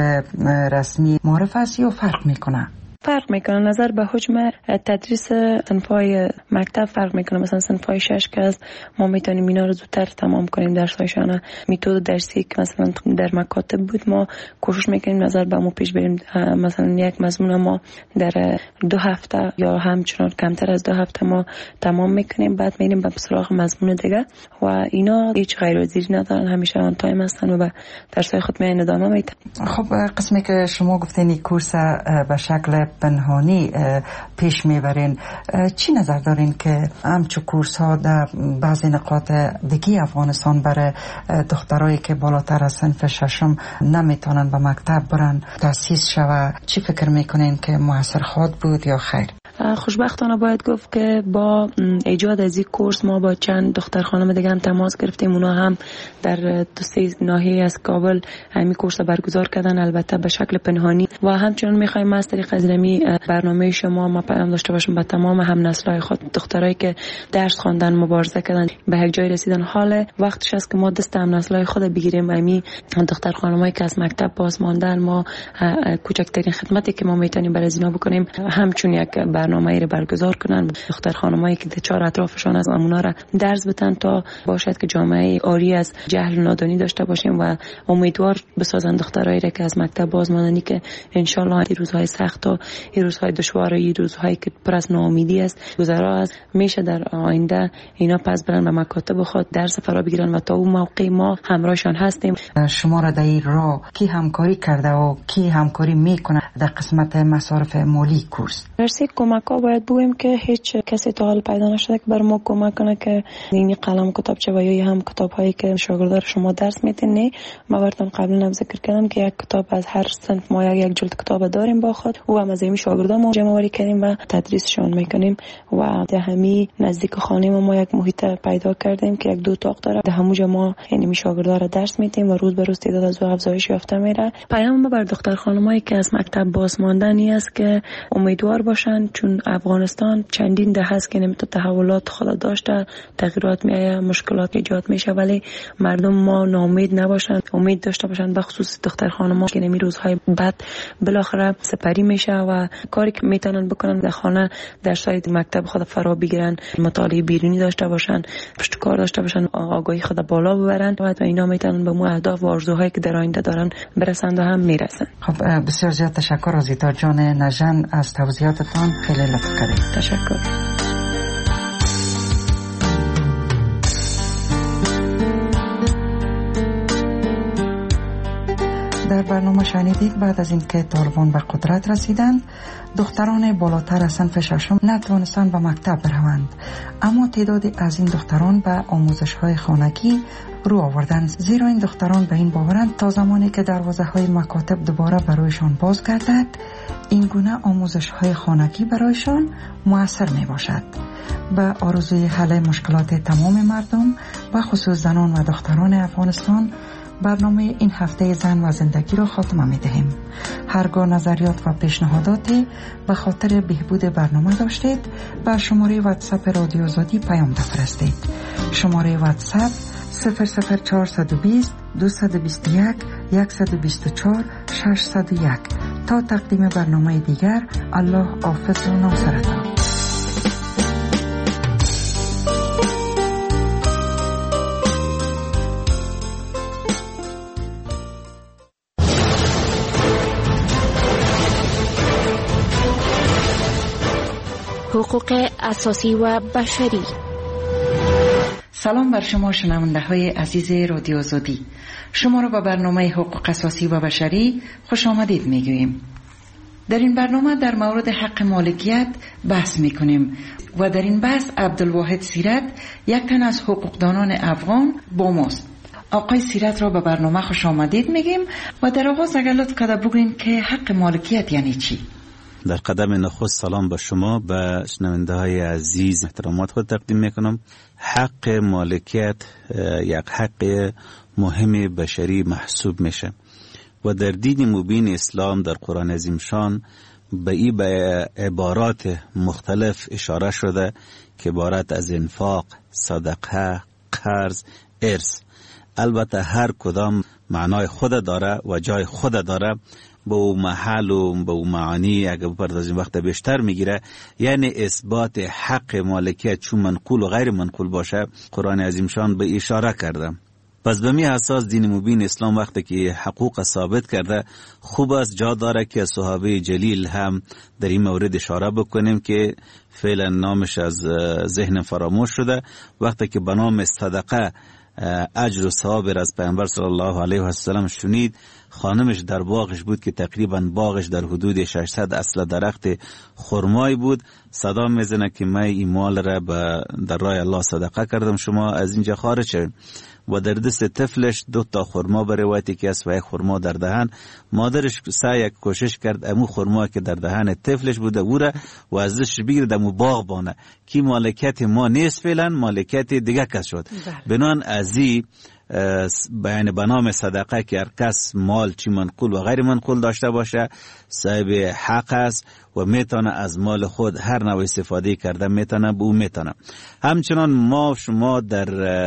Speaker 13: رسمی معرف است یا فرق میکنه؟
Speaker 14: فرق میکنه. نظر به حجم تدریس صنف‌های مکتب فرق میکنه. مثلا صنف‌های شش که از ما میتونیم اینا رو زودتر تمام کنیم درس‌هایشان. متد درسی که مثلا در مکاتب بود ما کوشش میکنیم نظر به مو پیش بریم. مثلا یک مضمون ما در دو هفته یا همچنان کمتر از دو هفته ما تمام میکنیم، بعد میریم به سراغ مضمون دیگه و اینا هیچ غیرعادی ندارن، همیشه آن تایم هستن و به درس‌های خود میان ادامه میدن.
Speaker 13: خب قسمی که شما گفتین این کورس به شکل پنهانی پیش میبرین، چی نظر دارین که همچو کورس ها در بعضی نقاط دیگه افغانستان برای دخترایی که بالاتر از صنف ششم نمیتونن به مکتب برن تأسیس شود؟ چی فکر میکنین که موثر خواهد بود یا خیر؟
Speaker 14: خوشبختانه باید گفت که با ایجاد از این کورس ما با چند دختر خانم دیگه هم تماس گرفتیم. اونا هم در دو سه ناحیه از کابل همین کورس برگزار کردن، البته به شکل پنهانی. و همچنین میخوایم از طریق از برنامه شما ما پیام داشته باشیم به تمام هم نسل‌های خود، دخترایی که درس خواندن، مبارزه کردن، به یک جای رسیدن. حال وقتش است که ما دست هم نسل‌های خود بگیریم. همین دختر خانمایی که از مکتب باز ماندن، ما کوچکترین خدمتی که ما میتونیم برای اینا بکنیم همچون یک برنامه‌ای رو برگزار کنن. دختر خانمایی که دچار اطرافشان از امونا را درس بدن تا باشد که جامعه آری از جهل و نادانی داشته باشیم و امیدوار بسازن دخترایی را که از مکتب باز ماندنی که ان شاء الله این روزهای سخت و این روزهای دشوار و این روزهایی که پر از ناامیدی است گذرا است، میشه در آینده اینا پس برن به مکاتب خود درس فرا بگیرن و تا اون موقع ما همراهشان هستیم.
Speaker 13: شما را در این راه کی همکاری کرده و کی همکاری میکنه در قسمت مصارف مالی کورس؟
Speaker 14: درسی کمک ها باید بگویم که هیچ کسی تا حال پیدا نشده که بر ما کمک کنه که این قلم کتابچه و یا هم کتاب هایی که شاگردان شما درس میتین. نه، ما براتون قبلا هم ذکر کردم که یک کتاب از هر صنف ما یک جلد کتاب داریم با خود و هم از این شاگردان ما جمع آوری کردیم و تدریسشون میکنیم. و در همین نزدیک خانه ما ما یک محیط پیدا کردیم که یک دو اتاق داره، در همونجا ما یعنی می شاگردان را درس میدیم و روز به روز تعداد از افزایش یافته میره. پیام ما بر دختر خانمایی که از مکتب باز ماندنی است که امیدوار باشن، چون افغانستان چندین دهه است که نمیتونه تحولات خود داشته، تغییرات میایه، مشکلات ایجاد میشه، ولی مردم ما ناامید نباشن، امید داشته باشن. به خصوص دختر خانم‌ها که نمی روزهای بعد بالاخره سپری میشه و کاری که میتونن بکنن در خانه درسای مکتب خود فرا بگیرن، مطالعه بیرونی داشته باشن، پشتکار داشته باشن، آگاهی خود بالا ببرن و اینا میتونن به مو اهداف و آرزوهایی که در آینده دارن برسند و هم میرسن.
Speaker 13: خب بسیار زیاد تشکر آزیتا جان نژن از توضیحاتتان، خیلی لطف کردید.
Speaker 14: تشکر.
Speaker 13: در برنامه شنیدید بعد از اینکه طالبان به قدرت رسیدند دختران بالاتر از صنف ششم نتوانستند به مکتب بروند، اما تعدادی از این دختران به آموزش‌های خانگی رو آوردند، زیرا این دختران به این باورند تا زمانی که دروازه‌های مکاتب دوباره برایشان باز گردد این گونه آموزش‌های خانگی برایشان مؤثر می باشد. به آرزوی حل مشکلات تمام مردم و خصوص زنان و دختران افغانستان برنامه این هفته زن و زندگی را خاتمه می دهیم. هرگاه نظریات و پیشنهاداتی به خاطر بهبود برنامه داشتید به شماره واتساپ رادیو آزادی پیام بفرستید. شماره واتساپ صفر صفر چهارصد و بیست دویست و بیست و یک صد و بیست و چهار ششصد و یک. تا تقدیم برنامه دیگر، الله حافظ و ناصرتان.
Speaker 10: حقوق اساسی و بشری.
Speaker 13: سلام بر شما شنونده های عزیز رادیو آزادی. شما را به برنامه حقوق اساسی و بشری خوش آمدید می گوییم. در این برنامه در مورد حق مالکیت بحث می کنیم و در این بحث عبدالواحد سیرت، یک تن از حقوقدانان افغان با ماست. آقای سیرت را به برنامه خوش آمدید میگیم و در آغاز اگر لطف کرده بگوین که حق مالکیت یعنی چی؟
Speaker 16: در قدم نخست سلام به شما، به شنونده های عزیز احترامات خود تقدیم میکنم. حق مالکیت یک حق مهم بشری محسوب میشه و در دین مبین اسلام در قرآن عظیم شان به این به عبارات مختلف اشاره شده که عبارت از انفاق، صدقه، قرض، ارث. البته هر کدام معنای خود داره و جای خود داره، به او محل و به او معانی اگه بپردازیم وقت بیشتر میگیره. یعنی اثبات حق مالکیت چون منقول و غیر منقول باشه قرآن عظیم شان به اشاره کرده. پس به می اساس دین مبین اسلام وقتی که حقوق ثابت کرده، خوب است جا داره که صحابه جلیل هم در این مورد اشاره بکنیم که فعلا نامش از ذهن فراموش شده. وقتی که به نام صدقه اجر و ثواب از پیامبر صلی الله علیه و سلم شنید، خانمش در باغش بود که تقریبا باغش در حدود ششصد اصل درخت خرمای بود. صدا میزنه که من این مال را در راه الله صدقه کردم، شما از اینجا خارج شوید. و در دست طفلش دو تا خرما به روایتی که است و یک خرما در دهن. مادرش سعی کوشش کرد امو خرما که در دهن طفلش بوده او را و ازش بگیره دمو باغ بانه که مالکیت ما نیست، فعلا مالکیت دیگه کس شد. بنان ازی بیان بنام صدقه که هر کس مال چی منقول و غیر منقول داشته باشه صاحب حق است و میتونه از مال خود هر نوع استفاده کرده میتونه به او میتونه. همچنان ما شما در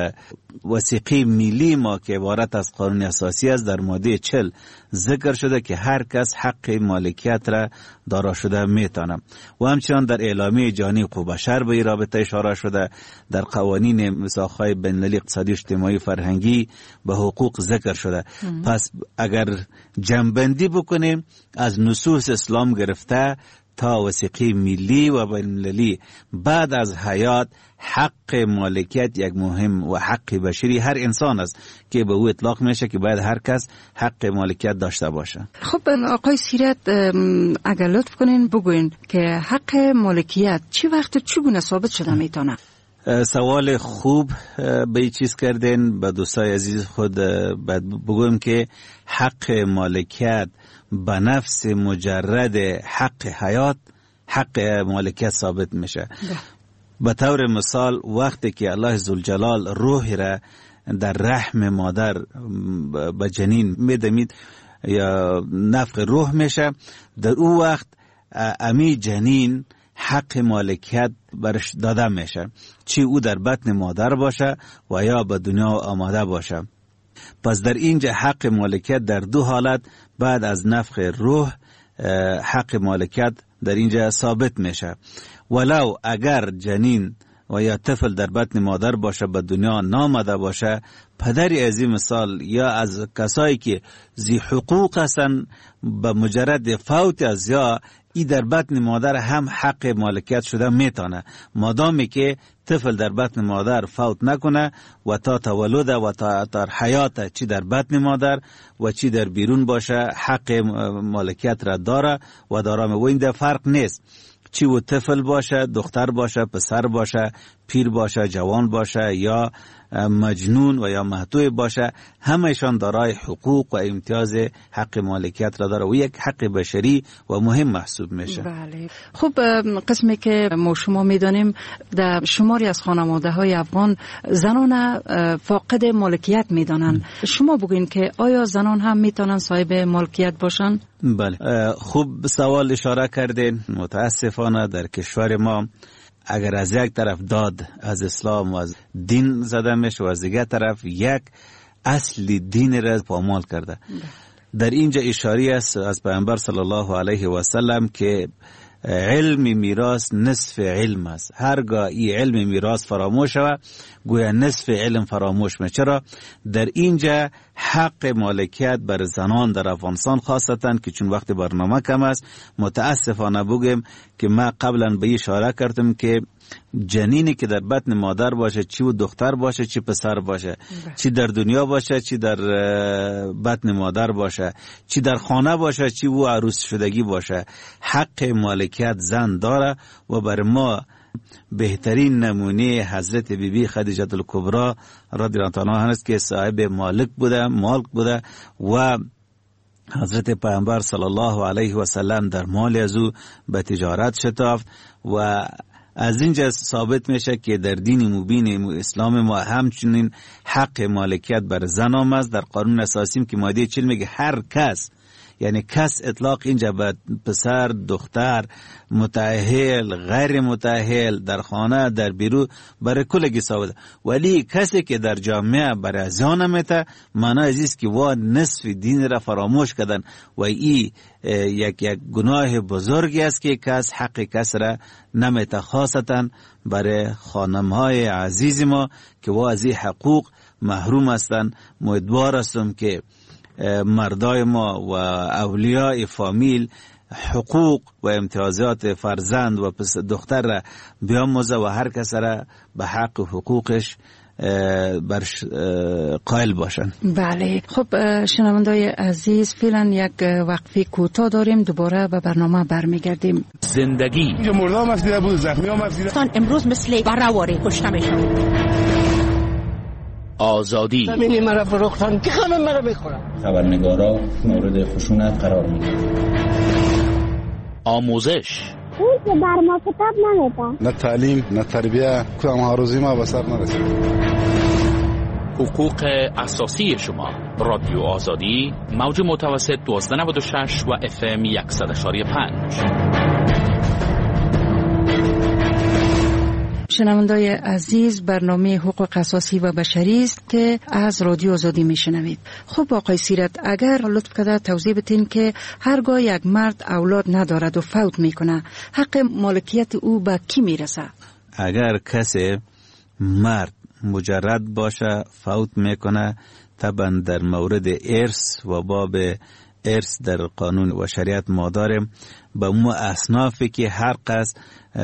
Speaker 16: وثیقه ملی ما که عبارت از قانون اساسی است در ماده چهل ذکر شده که هر کس حق مالکیت را دارا شده میتونه و همچنان در اعلامیه جهانی حقوق بشر به این رابطه اشاره شده. در قوانین میثاق‌های بین‌المللی اقتصادی اجتماعی فرهنگی به حقوق ذکر شده. ام. پس اگر جمع‌بندی بکنیم از نصوص اسلام گرفته تا وثیقه ملی و بین‌المللی بعد از حیات حق مالکیت یک مهم و حق بشری هر انسان است که به او اطلاق میشه که باید هر کس حق مالکیت داشته باشه.
Speaker 13: خب آقای سیرت اگر لطف کنین بگوین که حق مالکیت چی وقت چگونه ثابت شده میتونه؟
Speaker 16: سوال خوب به این چیز کردین. به دوستای عزیز خود بگویم که حق مالکیت به نفس مجرد حق حیات حق مالکیت ثابت میشه. به طور مثال وقتی که الله ذوالجلال روح را در رحم مادر به جنین میدمید یا نفخ روح میشه، در او وقت امی جنین حق مالکیت برش داده میشه، چی او در بطن مادر باشه و یا به دنیا آماده باشه. پس در اینجا حق مالکیت در دو حالت بعد از نفخ روح حق مالکیت در اینجا ثابت میشه. ولو اگر جنین و یا طفل در بطن مادر باشه به دنیا نامده باشه، پدری از این مثال یا از کسایی که ذی حقوق هستن به مجرد فوت از یا ای در بطن مادر هم حق مالکیت شده میتونه، مادامی که طفل در بطن مادر فوت نکنه و تا تولد و تا تا حیات چی در بطن مادر و چی در بیرون باشه حق مالکیت را داره و دارم. و این در فرق نیست چی و طفل باشه، دختر باشه، پسر باشه، پیر باشه، جوان باشه یا مجنون و یا محتوی باشه، همهشان دارای حقوق و امتیاز حق مالکیت را داره و یک حق بشری و مهم محسوب میشه.
Speaker 13: بله. خب قسمی که ما شما میدانیم در شماری از خانواده های افغان زنان فاقد مالکیت میدانن. شما بگوین که آیا زنان هم میتونن صاحب مالکیت باشن؟
Speaker 16: بله. خوب سوال اشاره کردین. متاسفانه در کشور ما اگر از یک طرف داد از اسلام و از دین زده میشه و از دیگر طرف یک اصل دین را پامال کرده. در اینجا اشاره است از پیامبر صلی الله علیه و سلم که علم میراث نصف علم است. هرگاه این علم میراث فراموش شود گویا نصف علم فراموش میشه. چرا؟ در اینجا حق مالکیت بر زنان در افغانستان خاصتا که چون وقت برنامه کم است متاسفانه بگم که ما قبلا به اشاره کردم که جنینی که در بطن مادر باشه چی و دختر باشه چی پسر باشه چی در دنیا باشه چی در بطن مادر باشه چی در خانه باشه چی و عروس شدگی باشه حق مالکیت زن داره و بر ما بهترین نمونه حضرت بی بی خدیجه الکبری رضی الله عنها است که صاحب مالک بوده مالک بوده و حضرت پیامبر صلی الله علیه و سلم در مال از او به تجارت شتافت و از اینجا ثابت میشه که در دین مبین اسلام ما همچنین حق مالکیت بر زن آمد. در قانون اساسی که ماده چهل میگه هر کس، یعنی کس اطلاق اینجا به پسر، دختر، متأهل، غیر متأهل، در خانه، در بیرون برای کلگی ثابت. ولی کسی که در جامعه برای زیان میته معنی ازیست که وا نصف دین را فراموش کردن و ای یک یک گناه بزرگی است که کس حق کس را نمیته، خاصتا برای خانمهای عزیز ما که وا از این حقوق محروم هستند. امیدوار هستم که مردای ما و اولیاء فامیل حقوق و امتیازات فرزند و پس دختر را بیاموزه و هر کس را به حق حقوقش بر قائل باشن.
Speaker 13: بله، خب شنوندای عزیز، فعلا یک وقفه کوتاه داریم، دوباره به برنامه برمیگردیم.
Speaker 12: زندگی
Speaker 24: مردم مسئله بود، زخمی ها مسئله.
Speaker 10: امروز مثل برآوری کشته میشن.
Speaker 12: آزادی
Speaker 10: زمینی مرا فروختن که همه مرا بخورن.
Speaker 27: خبرنگارا مورد خشونت قرار میدن.
Speaker 12: آموزش
Speaker 28: اون که بر ما کتاب نمیدن.
Speaker 24: نه تعلیم نه تربیه، کدام ها روزی ما به سر نرسید.
Speaker 12: حقوق اساسی شما. رادیو آزادی، موج متوسط دوازده نود و شش و اف ام صد و پنج.
Speaker 13: شنوندای عزیز، برنامه حقوق اساسی و بشری است که از رادیو آزادی میشنوید. خب آقای سیرت، اگر لطف کرده توضیح بدین که هرگاه یک مرد اولاد ندارد و فوت میکنه، حق مالکیت او به کی میرسه؟
Speaker 16: اگر کسی مرد مجرد باشه فوت میکنه، طبعا در مورد ارث و باب ارث در قانون و شریعت ما داریم به مو اصنافی که هر قصد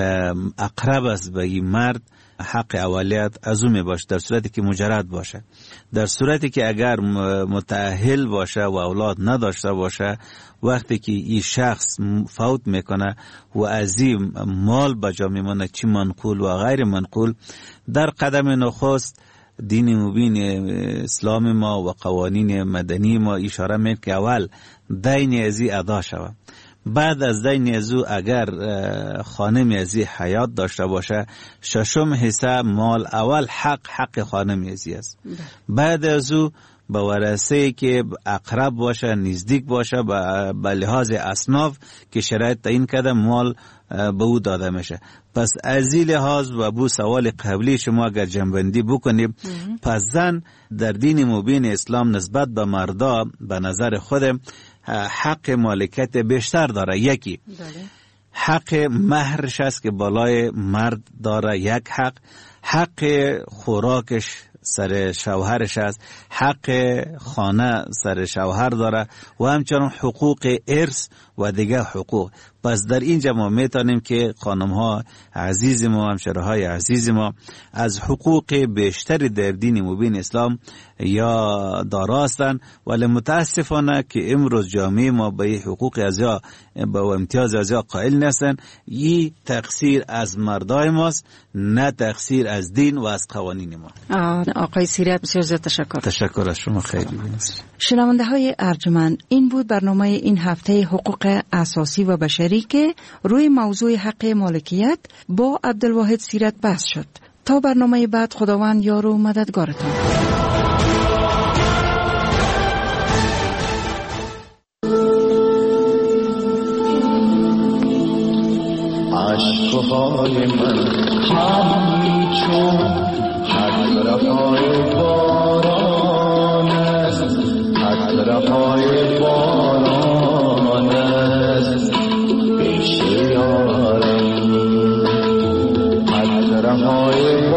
Speaker 16: اقرب است به این مرد حق اولیت از او می باشه، در صورتی که مجرد باشه. در صورتی که اگر متأهل باشه و اولاد نداشته باشه، وقتی که این شخص فوت میکنه و از این مال بجا میمونه، چی منقول و غیر منقول، در قدم نخست دین مبین اسلام ما و قوانین مدنی ما اشاره میکنه که اول دین ازی ادا شود. بعد از دین ازو اگر خانم ازی حیات داشته باشه، ششم حصه مال اول حق حق خانم ازی است. بعد ازو به ورثه که اقرب باشه، نزدیک باشه، به لحاظ اصناف که شرایط تعیین کرده مال به او داده میشه. پس از این لحاظ و بو سوال قبلی شما اگر جنبندی بکنیم، پس زن در دین مبین اسلام نسبت به مردا به نظر خودم حق مالکیت بیشتر داره. یکی حق مهرش است که بالای مرد داره، یک حق حق خوراکش سر شوهرش است، حق خانه سر شوهر داره و همچنان حقوق ارث و دیگه حقوق. پس در اینجا ما میتونیم که خانم ها عزیز ما، همشره های عزیز ما از حقوق بیشتری در دین مبین اسلام یا داراستن، ولی متاسفانه که امروز جامعه ما به حقوق ازیا به امتیاز ازیا قائل نیستن. این تقصیر از مردای ماست، نه تقصیر از دین و از قوانین ما.
Speaker 13: آقای سیرت بسیار زیاد تشکر.
Speaker 16: تشکر از شما، خیلی بینست.
Speaker 13: شنونده های ارجمند، این بود برنامه این هفته حقوق اساسی و بشری که روی موضوع حق مالکیت با عبدالواحد سیرت بحث شد. تا برنامه بعد، خداوند یار و مددگارتان.
Speaker 17: عشقهای من همچون حسرت‌های باران است، حسرت‌های باران است، پیش یارم حسرت‌های